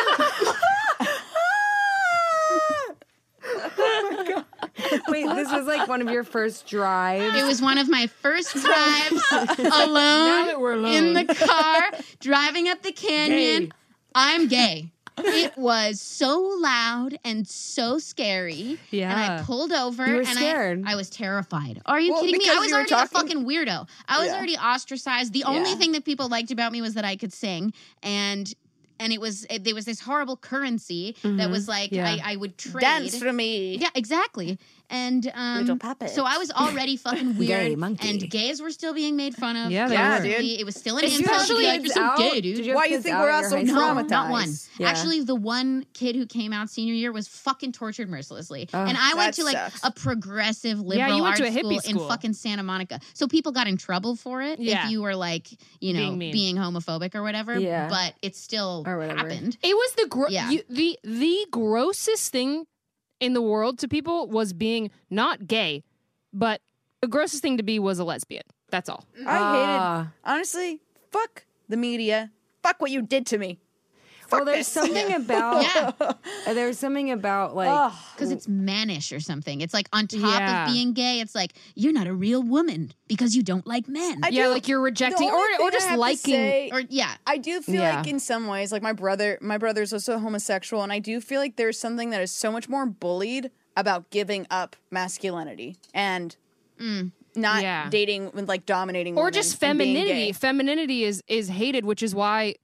Wait, this was like one of your first drives. It was one of my first drives Now alone that we're alone. in the car, driving up the canyon. Gay. I'm gay. It was so loud and so scary. Yeah. And I pulled over You were and scared. I was terrified. Are you Well, kidding me? because I was you were already a talking- fucking weirdo. I was Yeah. already ostracized. The only Yeah. thing that people liked about me was that I could sing, and there was this horrible currency that was like Yeah. I would trade. Dance for me. Yeah, exactly. And Little puppet. so I was already fucking weird, Gay monkey. and gays were still being made fun of. Yeah, they Yeah, were. dude. It was still an Did you insult. have to be like, kids you're so out? gay, dude. Did you have Why you kids think out we're at all your so high school? traumatized? Not one. Yeah. Actually, the one kid who came out senior year was fucking tortured mercilessly. Oh, and I went that to like sucks. a progressive liberal you went arts to a hippie school in school. fucking Santa Monica. So people got in trouble for it Yeah. if you were like, you know, Being mean. being homophobic or whatever. Yeah. But it still Or whatever. happened. It was Yeah. the grossest thing in the world to people was being not gay, but the grossest thing to be was a lesbian. That's all. I hated, Ah. honestly, fuck the media. Fuck what you did to me. Well, there's something about Yeah. there's something about like Ugh. Because it's mannish or something. It's like on top Yeah. of being gay, it's like you're not a real woman because you don't like men. Yeah, like you're rejecting The only or thing just I have to liking. say- or yeah. I do feel Yeah. like in some ways, like my brother's also homosexual, and I do feel like there's something that is so much more bullied about giving up masculinity and not Yeah. dating with like dominating Or women just and being femininity. gay. Femininity is hated, which is why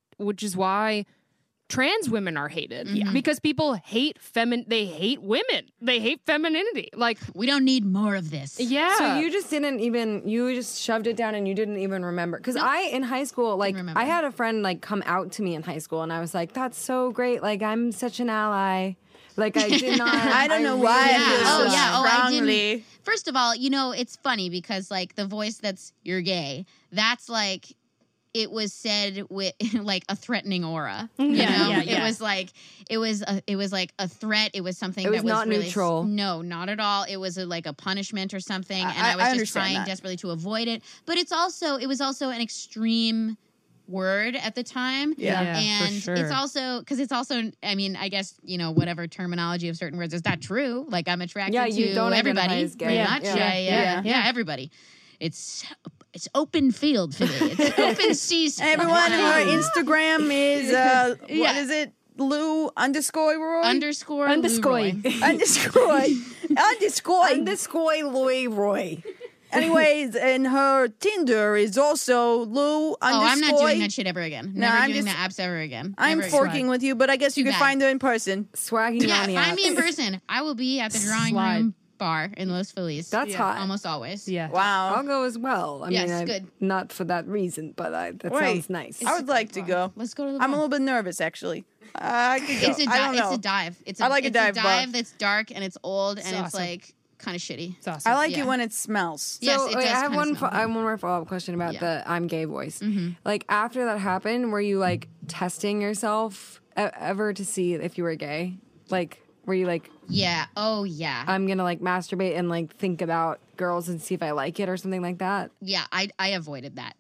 trans women are hated. Because people hate they hate women. They hate femininity. Like, We don't need more of this. yeah. So you just didn't even, you just shoved it down and you didn't even remember. Because in high school, like, remember. I had a friend, like, come out to me in high school and I was like, that's so great. Like, I'm such an ally. Like, I did not. I don't know why I Yeah. feel Oh, so yeah. Oh, I strongly. didn't. First of all, you know, it's funny because like the voice that's you're gay, that's like it was said with like a threatening aura. You know? yeah. It was like it was like a threat. It was something It was that was not really neutral. No, not at all. It was like a punishment or something, and I I was just understand trying that. desperately to avoid it. But it was also an extreme word at the time. Yeah. Yeah, for and sure. it's also I mean, I guess, you know, whatever terminology of certain words is that true? Like I'm attracted Yeah, you to don't identify everybody. as gay. Pretty Yeah. much. Yeah. Yeah, everybody. It's open field for me. It's open season. Everyone, her Um, Instagram is what Yeah. is it? Lou underscore Roy underscore Underscore. Leroy. underscore Underscore Louis Roy. Anyways, and her Tinder is also Lou Oh, I'm not underscore. doing that shit ever again. No, Never I'm doing just- the apps ever again. I'm Never again. forking with you, but I guess you Too can bad. find her in person. Swagging Yeah, on the find me in apps. person. I will be at the drawing Slide. room bar in Los Feliz. That's hot. Almost always. yeah. Wow. I'll go as well. I Yes, mean, good. Not for that reason, but that Wait. sounds nice. I would like to go. Let's go to the I'm a bar. little bit nervous, actually. I could go. It's a I don't know. It's a dive. It's I like a it's dive bar. that's dark and it's old and it's awesome. like kind of shitty. It's awesome. I like Yeah. it when it smells. Yes, So, it wait, does I have kinda one. smell. I have one more follow up question about Yeah. the "I'm gay" voice. Mm-hmm. Like after that happened, were you like testing yourself ever to see if you were gay? Like, were you like, Yeah. Oh yeah. I'm gonna like masturbate and like think about girls and see if I like it or something like that? Yeah. I avoided that.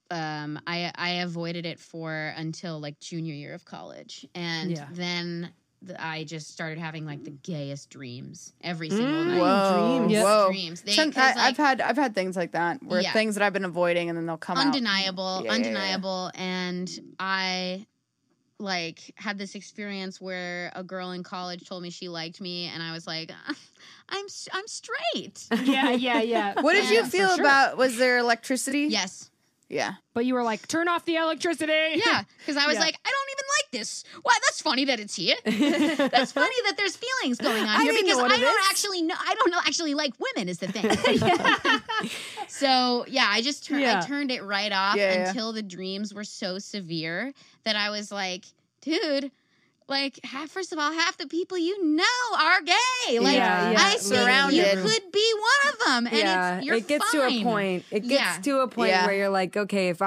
I avoided it for until like junior year of college, and Yeah. then I just started having like the gayest dreams every single night. Whoa. Dreams. Yep. Whoa. Dreams. They, Some- 'cause, like, I've had things like that where Yeah. things that I've been avoiding and then they'll come out. undeniable, Yeah. undeniable, and I like had this experience where a girl in college told me she liked me, and I was like, I'm straight. Yeah. What did you Yeah, feel for sure. about? Was there electricity? Yes. Yeah. But you were like, turn off the electricity. Yeah, because I was Yeah. like, I don't even like this. Why? That's funny that it's here. That's funny that there's feelings going on here didn't because know what I it don't is. actually know. I don't know actually like women is the thing. So yeah, I just I turned it right off until the dreams were so severe that I was like, dude. Like, first of all, half the people you know are gay. Like, Yeah, I think surrounded. you could be one of them, and you're it gets fine. to a point. It gets to a point Yeah. where you're like, okay, if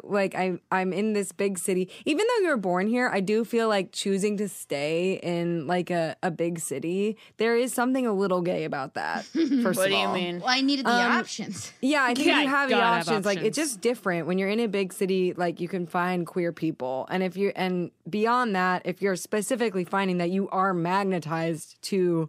I'm in this big city, even though you were born here, I do feel like choosing to stay in like a big city. There is something a little gay about that. First What of do you all. mean? Well, I needed the options. Yeah, I think Yeah, you have the gotta have options. Like it's options. just different when you're in a big city. Like you can find queer people, and beyond that, if you're specifically finding that you are magnetized to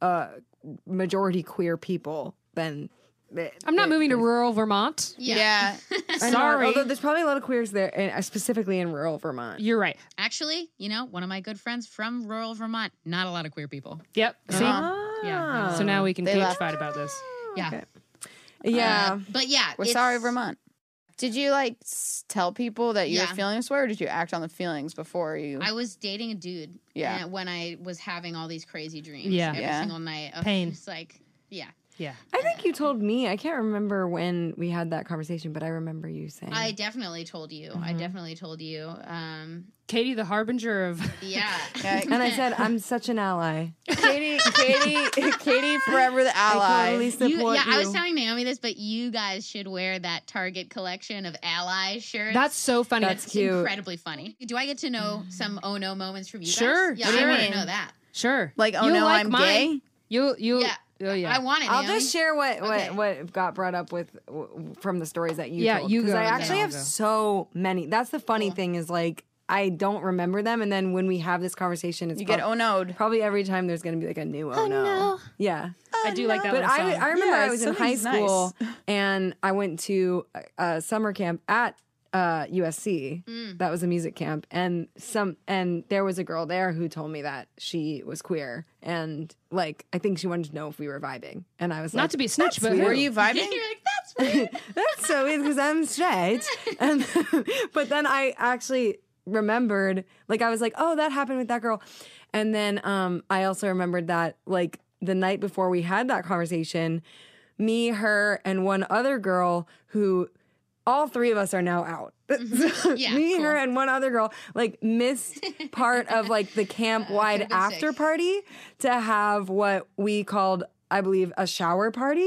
majority queer people, then I'm not moving to rural Vermont. Yeah. I know, Sorry. although there's probably a lot of queers there, and specifically in rural Vermont. You're right. Actually, one of my good friends from rural Vermont, not a lot of queer people. Yep. See? Yeah. So now we can They cage left. fight about this. Yeah. Okay. Yeah. But yeah. We're it's- sorry, Vermont. Did you like tell people that you were Yeah. feeling this way, or did you act on the feelings before you? I was dating a dude. Yeah. When I was having all these crazy dreams. Yeah. Every Yeah. single night. Pain. It's like, yeah. Yeah. I think you told me. I can't remember when we had that conversation, but I remember you saying. I definitely told you. I definitely told you. Katie, the harbinger of. Yeah. and I said, I'm such an ally. Katie, forever the I ally. totally support you. I was telling Naomi this, but you guys should wear that Target collection of ally shirts. That's so funny. That's It's cute. incredibly funny. Do I get to know some oh no moments from you Sure, guys? Yeah, sure. I want mean? to know that. Sure. Like, oh You'll no, like I'm mine. gay. You. Yeah. Oh, yeah. I want it, I'll Naomi. just share Okay. what got brought up from the stories that you Yeah, told. you Because go, I okay. actually have I'll go. so many. That's the funny Cool. thing is like I don't remember them, and then when we have this conversation, it's You get oh no'd. probably every time there's going to be like a new oh no. Yeah. I do like that But little song. I remember Yeah, I was in high something's school nice. and I went to a summer camp at USC. That was a music camp, and there was a girl there who told me that she was queer, and like I think she wanted to know if we were vibing, and I was like, Not to be a snitch, but weird. Were you vibing? You're like, that's weird. that's so weird because I'm straight. And but then I actually remembered, like I was like, oh, that happened with that girl. And then I also remembered that like the night before we had that conversation, me, her, and one other girl who all three of us are now out. Yeah, Me, cool. her, and one other girl like missed part of like the camp-wide could've been after sick. party to have what we called, I believe, a shower party.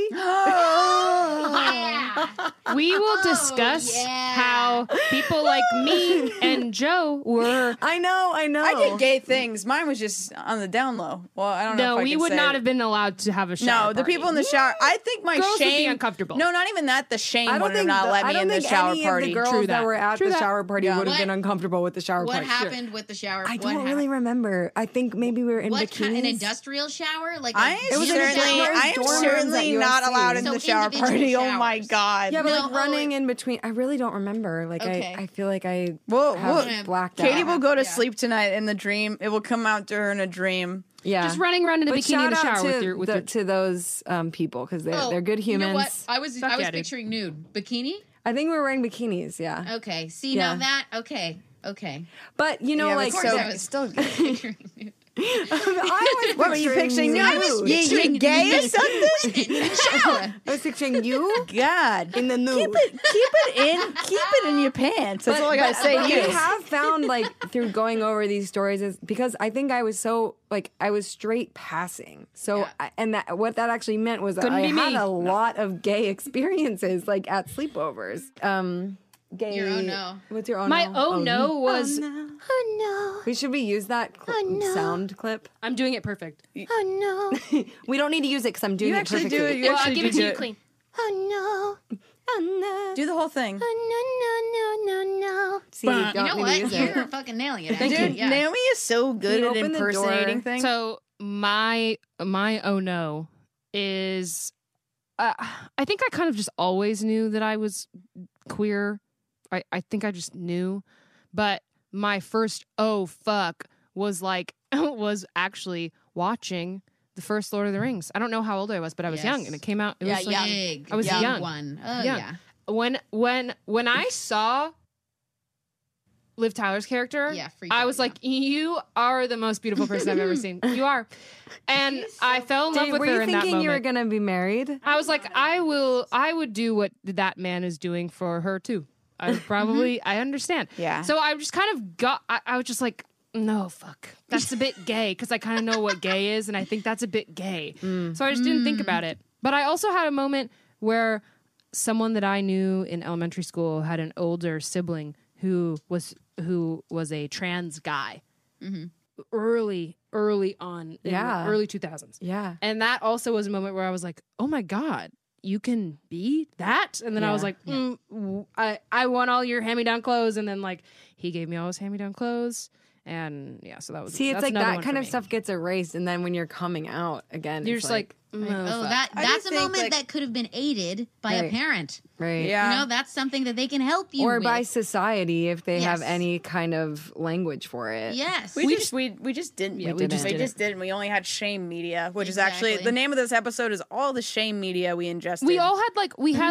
Yeah. we will discuss yeah. how people like me and Joe were. I know. I did gay things. Mine was just on the down low. Well, I don't know. No, Oh, if I we can would say not it. have been allowed to have a shower. No, the people in the shower. I think my Girls would be shame. uncomfortable. No, not even that. The shame I would don't have think not let I me don't in the think shower any party. of the girls True that that. were at True the that. shower party would have What- been uncomfortable with the shower What party. Sure. happened with the shower? I What don't really happened? remember. I think maybe we were in What bikinis. an industrial shower? Like I a am was gym in a certainly, shower? dorm I am rooms certainly at not USC. allowed in So the shower individual party. Oh my showers. god. Yeah, but No, like running oh, in between. I really don't remember. Like Okay. I feel like I Well, have blacked out. Katie will go to Yeah. sleep tonight in the dream. It will come out to her in a dream. Yeah, Just running around in a But bikini in the shout out shower to, with your. to those people because they're good You humans. know what? I was Fuck yeah, dude. picturing nude bikini. I think we're wearing bikinis. Yeah, Okay, see Yeah. now that okay. but you know, Yeah, but like of Of So- course, I was still- picturing nude. I was What were you picturing? you. I was you gay or something? in the shower. I was picturing you God. in the nude. Keep it in your pants. That's all I gotta say. But to you. we have found like through going over these stories is because I think I was so like I was straight passing. So Yeah. and that what that actually meant was that Couldn't I be had me. a lot of gay experiences like at sleepovers. Gay. Your oh no. What's your oh My no? oh no was. Should we use that sound clip? I'm doing it perfect. We don't need to use it because I'm doing You it actually perfectly. do it. You Well, I'll actually give it do to you it. clean. Do the whole thing. See, you You know don't need what? to use it. You're fucking nailing it. Thank actually. you. Yeah. Naomi is so good You at open the impersonating door. things. So my oh no is I think I kind of just always knew that I was queer. I think I just knew, but my first oh fuck was like was actually watching the first Lord of the Rings. I don't know how old I was, but I was young, and it came out. It was like, Big, I was young. one. Oh Yeah. yeah. When I saw Liv Tyler's character, I was like, you are the most beautiful person I've ever seen. You are. And I fell in love with Were her you in that thinking moment. you were gonna be married? I was like, I would do what that man is doing for her too. I would probably, I understand. Yeah. So I just kind of I was just like, no, fuck. That's a bit gay, because I kind of know what gay is, and I think that's a bit gay. So I just didn't think about it. But I also had a moment where someone that I knew in elementary school had an older sibling who was a trans guy. Early on in the early 2000s. Yeah. And that also was a moment where I was like, oh my God, you can be that? And then I was like, I want all your hand-me-down clothes. And then like he gave me all his hand-me-down clothes. And yeah, so that was See, it's that's like another that one kind for of me. stuff gets erased, and then when you're coming out again, You're it's just like, Oh, fuck. that's a think, moment like- that could have been aided by a Right. parent. right. Yeah. You know, that's something that they can help you Or with. by society if they have Yes. any kind of language for it. Yes. We just didn't. Yeah, we just We didn't. just didn't. We only had shame media, which is actually Exactly. the name of this episode is all the shame media we ingested. We all had like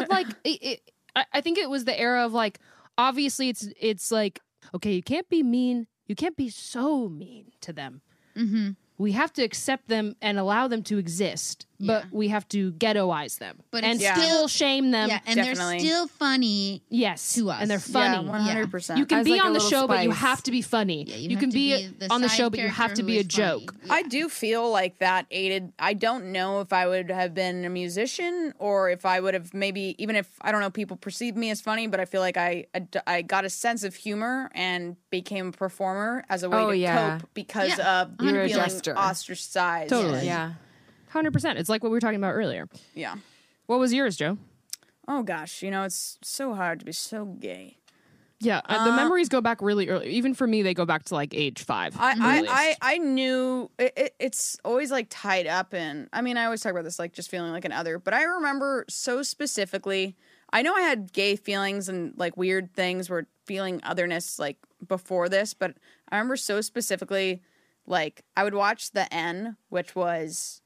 I think it was the era of like, obviously it's like, okay, you can't be mean, you can't be so mean to them. We have to accept them and allow them to exist, but we have to ghettoize them But and it's still shame them. Yeah, and Definitely. they're still funny. Yes, To us. and they're Yeah, funny. 100%. You can As be like a on the little show, but you spice. have to be funny. Yeah, you have can to be the on the side show, but you have character to be who a is funny. joke. I do feel like that aided. I don't know if I would have been a musician or if I would have maybe, even if, I don't know, people perceived me as funny, but I feel like I got a sense of humor and became a performer as a way Oh, to yeah. cope because Yeah, of You're a feeling jester. ostracized. Totally. Yeah. 100%. It's like what we were talking about earlier. Yeah. What was yours, Joe? Oh gosh, it's so hard to be so gay. Yeah, the memories go back really early. Even for me, they go back to like age 5. I knew it's always like tied up in. I mean, I always talk about this like just feeling like an other, but I remember so specifically. I know I had gay feelings and like weird things were feeling otherness like before this, but I remember so specifically like I would watch The N, which was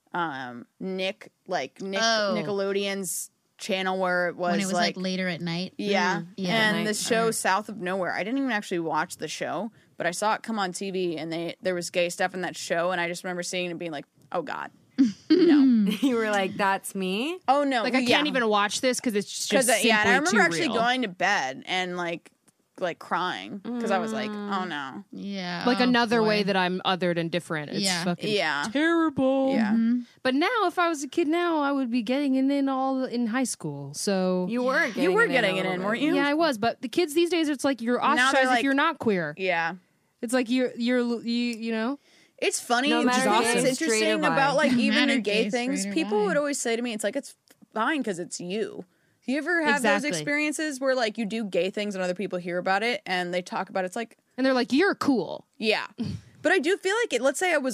Nickelodeon's channel where it was, When it was like later at night. yeah. Yeah. And the show South of Nowhere. I didn't even actually watch the show, but I saw it come on TV and there was gay stuff in that show and I just remember seeing it and being like, oh God. No. You were like, that's me? Oh no. Like I can't even watch this because it's just simply and I remember too actually real. going to bed and like crying because I was like, oh no. Yeah. Like oh, another boy. way that I'm othered and different. It's Yeah. fucking Yeah. terrible. Yeah. But now, if I was a kid now, I would be getting it in all in high school. So You were getting You were it getting a it in, little weren't bit. you? yeah, I was. But the kids these days, it's like you're Now they're ostracized like- if you're not queer. Yeah. It's like you know. It's funny. No It's matter just gay, what's straight or interesting bi. about like even matter the gay gay, things. straight or People bi. would always say to me, "It's like it's fine because it's you." Do you ever have those Exactly. experiences where like you do gay things and other people hear about it and they talk about it? It's like, And they're like, you're cool. yeah. But I do feel like it. Let's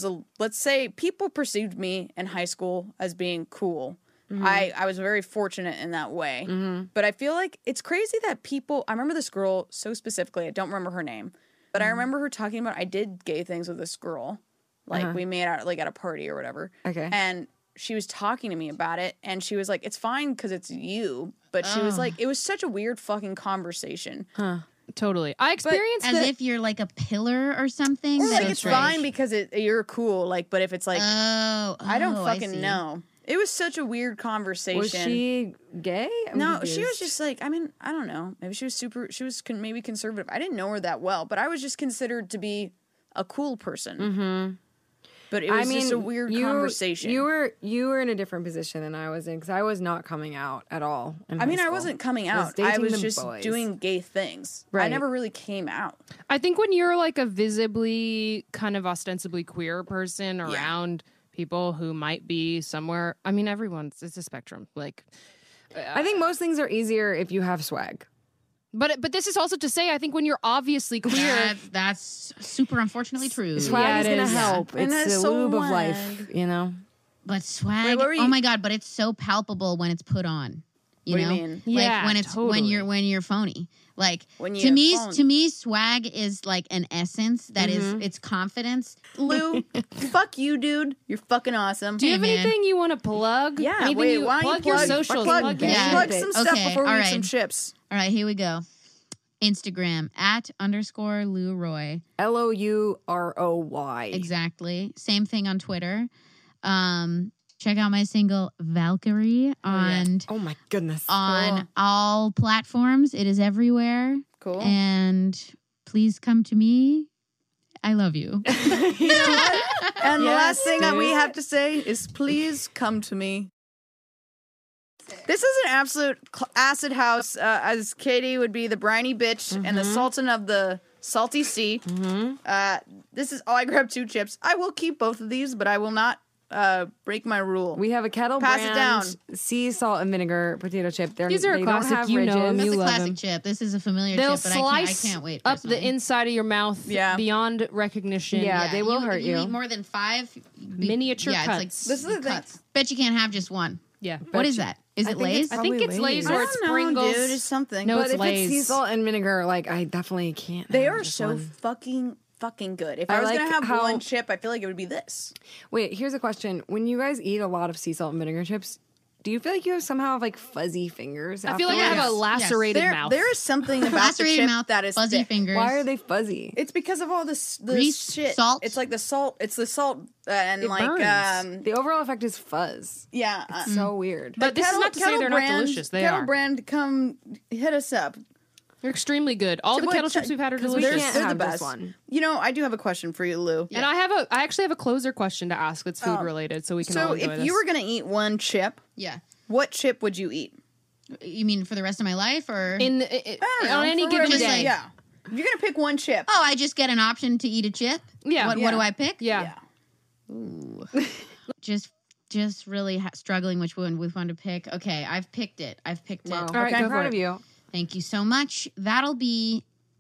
say people perceived me in high school as being cool. I was very fortunate in that way. But I feel like it's crazy that people. I remember this girl so specifically. I don't remember her name, but I remember her talking about I did gay things with this girl. Like we made out like at a party or whatever. Okay. And she was talking to me about it, and she was like, "It's fine because it's you." But she was like, it was such a weird fucking conversation. Totally. I experienced As it. if you're like a pillar or something. Or like So it's strange. fine because you're cool. Like, but if it's like I don't fucking see. know. It was such a weird conversation. Was she gay? I'm No, she was confused. just like, I mean, I don't know. Maybe she was maybe conservative. I didn't know her that well, but I was just considered to be a cool person. Mm-hmm. But it was just a weird conversation. You were in a different position than I was in because I was not coming out at all. In I mean, high I school. wasn't coming I was out. I dating was the just boys. doing gay things. I Right. never really came out. I think when you're like a visibly kind of ostensibly queer person around people who might be somewhere, I mean, it's a spectrum. Like, I think most things are easier if you have swag. but this is also to say, I think when you're obviously queer, That's super unfortunately true. Swag Yeah, is it going to is. help. And It's that's the so lube of wag. life, you know? But swag, Wait, what were you- oh my God, but it's so palpable when it's put on. You What do know, you mean? Yeah, like when totally. when you're phony. Like When to you're me, phony. to me, swag is like an essence that is it's confidence. Lou, fuck you, dude. You're fucking awesome. Do you have Hey, man. anything you want to plug? Yeah, anything wait, you why don't you plug your socials? Plug your Yeah. shit. some stuff Okay, before we all eat right. some chips. All right, here we go. Instagram @_Lou Roy. LOUROY. Exactly. Same thing on Twitter. Check out my single Valkyrie on Oh my goodness. on all platforms. It is everywhere. Cool. And please come to me. I love you. You know what? And the last thing that we dude. have to say is please come to me. This is an absolute acid house, as Katie would be the briny bitch and the sultan of the salty sea. This is, I grabbed 2 chips. I will keep both of these, but I will not break my rule. We have a Kettle Pass it brand down. sea salt and vinegar potato chip. These are a they classic. Don't have You know ridges. them. That's You a love classic them. chip. This is a familiar They'll chip, but I slice can't wait. up the personally. inside of your mouth Yeah. beyond recognition. Yeah, they will hurt if you. you. Eat more than 5 Miniature yeah, cuts. It's like This is the thing. cuts. Bet you can't have just one. Yeah. What is that? Is I it think Lay's? it's I think Probably it's Lay's Lay's. or I it's don't know, Pringles. dude. It's something. No, But it's if Lay's. it's sea salt and vinegar, like I definitely can't. They have are just so one. fucking good. If I I was like gonna have how- one chip, I feel like it would be this. Wait, here's a question: when you guys eat a lot of sea salt and vinegar chips, do you feel like you have somehow like fuzzy fingers? I feel like I have a Yes. lacerated mouth. There is something about the Lacerated chip mouth, that is fuzzy thick. fingers. Why are they fuzzy? It's because of all this the Grease, shit. salt? It's like the salt. It's the salt and It like burns. The overall effect is fuzz. yeah. It's so weird. But this is not to say they're not delicious. They Kettle are. brand, come hit us up. They're extremely good. All the What- kettle chips we've had are 'Cause we delicious. can't They're the have best. this one. You know, I do have a question for you, Lou. And I actually have a closer question to ask that's food related, so we can all So enjoy if this. you were gonna eat one chip, Yeah. what chip would you eat? You mean for the rest of my life or? I don't know, on any for given whatever- day, yeah. If you're gonna pick one chip, Oh, I just get an option to eat a chip? Yeah. What Yeah. do I pick? yeah. Just really struggling which one to pick. Okay, I've picked it. Wow. All right, I'm go for proud it. of you. Thank you so much. That'll be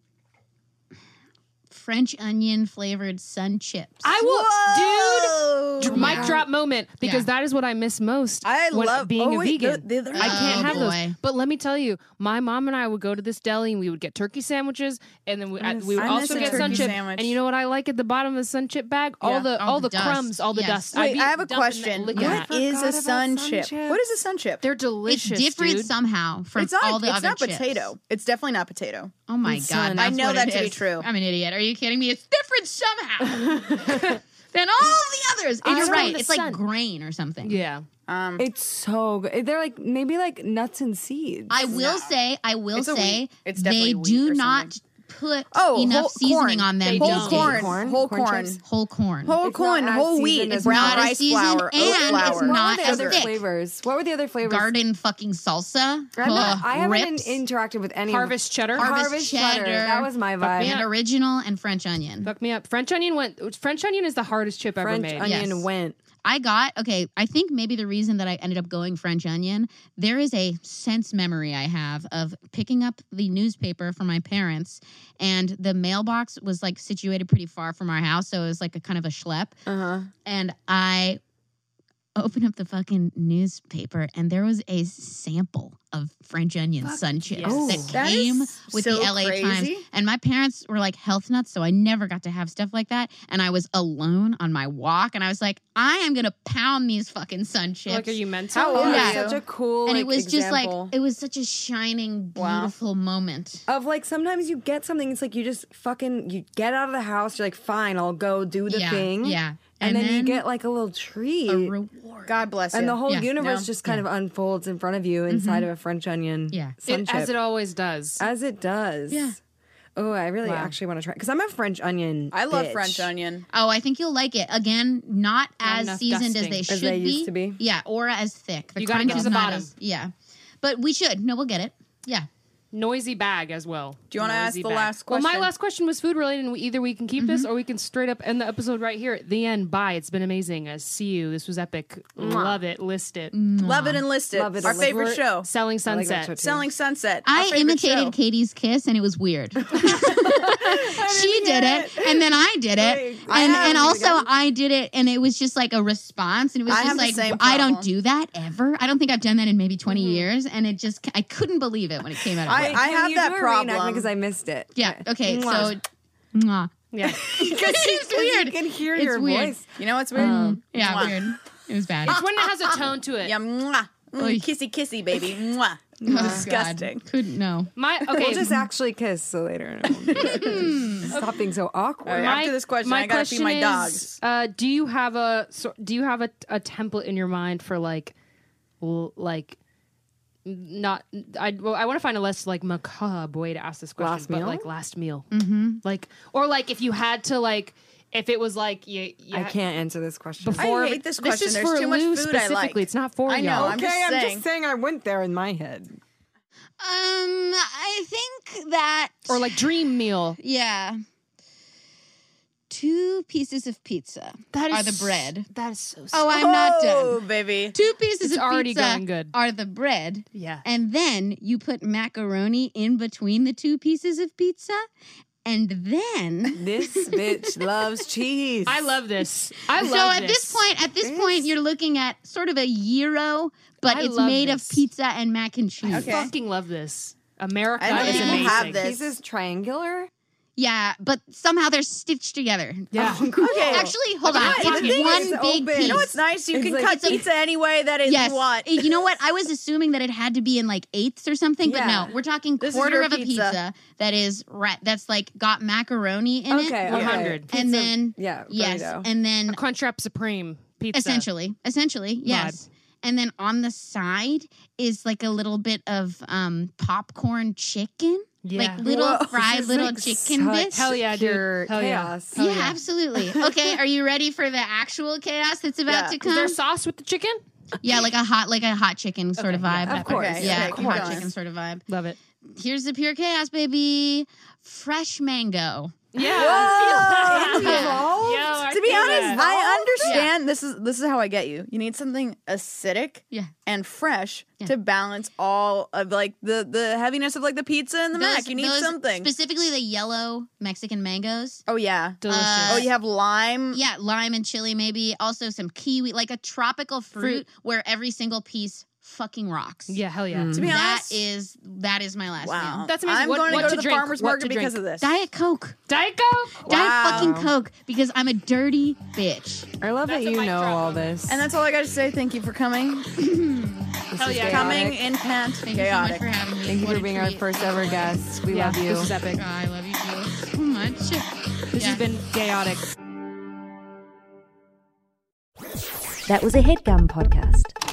French onion flavored sun chips. I will, dude. Whoa! Mic drop moment because Yeah. that is what I miss most. I when love being a vegan. they're I can't Oh, have those. boy. But let me tell you, my mom and I would go to this deli and we would get turkey sandwiches, and then we would I miss also a get sun turkey chip. sandwich. And you know what I like at the bottom of the sun chip bag? Yeah. All the dust. crumbs, all the Yes. dust. Wait, I'd be I have a dumping that question. liquid What in. is forgot a about sun sun chip? chips. What is a sun chip? They're It's delicious, different dude. somehow from It's not. all the it's other not chips. potato. It's definitely not potato. Oh my It's god! sun. That's I know what that it to be is. true. I'm an idiot. Are you kidding me? It's different somehow than all the others. It's You're from right. the It's sun. like grain or something. Yeah. It's so good. They're like maybe like nuts and seeds. I will say, It's a say, wheat. It's definitely they wheat do or not something. put Oh, enough whole seasoning corn. on them. They these don't. days. Whole Corn corn, chips? Whole corn. whole It's corn, not as whole wheat. seasoned It's as brown Not as rice seasoned, flour, and oat it's flour. What were not the as other thick. flavors? What were the other flavors? Garden fucking salsa. I haven't rips. interacted with any Harvest cheddar. Harvest cheddar. That was my vibe. and original and French onion. Fuck me up. French onion is the hardest chip ever French made. onion Yes. went. I think maybe the reason that I ended up going French onion, there is a sense memory I have of picking up the newspaper from my parents, and the mailbox was like situated pretty far from our house, so it was like a kind of a schlep. And I opened up the fucking newspaper, and there was a sample of French onion sun chips yes. that That came is with so the LA Times. crazy. And my parents were like health nuts, so I never got to have stuff like that. And I was alone on my walk, and I was like, I am gonna pound these fucking sun chips. Like, are you meant to? How old Oh, are Yeah. you? such a cool. and it was just example. like, it was such a shining, Wow. beautiful moment. of like sometimes you get something. It's like you just fucking you get out of the house. You're like, fine, I'll go do the Yeah, thing. yeah. And then you then get like a little treat. a reward. God bless you. and the whole Yeah. universe No. just kind of unfolds in front of you inside of a French onion. Yeah. sun chip. As it always does. As it does. Yeah. Oh, I really Wow. actually want to try because I'm a French onion. I love bitch. French onion. Oh, I think you'll like it. Again, not as enough seasoned dusting. as they As should they be. used to be? Yeah, or as thick. The You gotta crunch get to is the not bottom. as- yeah. But we should. No, we'll get it. Yeah. noisy bag as well. Do you want to ask Noisy the bag. last Well, question? my last question was food related, and either we can keep this or we can straight up end the episode right here at the end. Bye. It's been amazing. See you. This was epic. Love it. List it. Love it and list it. Love it Our and list favorite it. show. Selling I like that Sunset. show too. Selling Sunset. Our I favorite imitated show. Katie's kiss, and it was weird. She did it, and then I did it, and also I did it, and it was just like a response, and it was I just have the like same I don't problem. do that ever. I don't think I've done that in maybe 20 years, and it just I couldn't believe it when it came out. Of I my have that problem. because I missed it. yeah. Okay. Mwah. So, mwah. Yeah. It's weird. You can hear It's your weird. voice. You know what's weird? Yeah, Mwah. weird. It was bad. It's when it has a tone to it. Yeah, mwah. Oy. Kissy, kissy, baby. Mwah. Oh, Disgusting. God. Couldn't know. My okay. We'll just actually kiss so later. It won't be- Stop being so awkward. All right, after this question, I gotta feed my dogs. Do you have a template in your mind for like not? I want to find a less like macabre way to ask this question. Last but meal? like last meal, like or like if you had to like if it was like you I can't answer this question. before. I hate this This question. is There's for too much Lou food I like. specifically. It's not for I know, y'all. I'm just I'm saying. just saying I went there in my head. I think that Or like dream meal. yeah. 2 pieces of pizza That are is the bread. That is so. Oh, I'm not Oh, done. baby. 2 pieces It's of already pizza going good. are the bread. Yeah. And then you put macaroni in between the 2 pieces of pizza. And then This bitch loves cheese. I love this. I love so this. at this point you're looking at sort of a gyro, but I it's love made this. of pizza and mac and cheese. I Okay. fucking love this. America I know is people amazing. have this. Cheese is triangular. Yeah, but somehow they're stitched together. Yeah. Okay. Actually, hold on. the It's thing one is big open. piece. You know what's nice? You It's can like- cut it's a- pizza any way that is Yes. you want. You know what? I was assuming that it had to be in like eighths or something, but Yeah. no. We're talking This is quarter your of a pizza. pizza that is that's like got macaroni in it. Okay, 100. okay. And then Yeah, yes, burrito. and then Crunchwrap Supreme pizza. essentially, yes. And then on the side is like a little bit of popcorn chicken. Yeah. Like little Whoa, fried this little makes chicken such bits. Hell yeah, dude. pure Hell yeah. chaos. Hell yeah, yeah. absolutely. Okay, are you ready for the actual chaos that's about Yeah. to Is come? there sauce with the chicken? Yeah, like a hot chicken sort of vibe. Of course. Okay, Yeah, okay, keep hot going. chicken sort of vibe. Love it. Here's the pure chaos, baby. Fresh mango. Yeah. Whoa. Yeah. To be honest, I understand. This is how I get you. You need something acidic Yeah. and fresh Yeah. to balance all of like the heaviness of like the pizza and the mac. You need those- something. Specifically the yellow Mexican mangoes. Oh yeah. delicious. Oh, you have lime. Yeah, lime and chili maybe. Also some kiwi, like a tropical fruit where every single piece fucking rocks. Yeah, hell yeah. To be That honest, is my last wow. meal. That's amazing. I'm What- going to what go to to the drink? farmer's What market to because drink? of this. Diet Coke. Diet Coke? Diet fucking Coke because I'm a dirty bitch. I love That's that a you mic know drop all moment. this. And that's all I got to say. Thank you for coming. Hell yeah. Coming in pant. Thank you so Chaotic. much for having me. Thank you What for a being our treat. first ever guest. We Yeah, love you. This is epic. I love you too so much. This has been chaotic. That was a headgum podcast.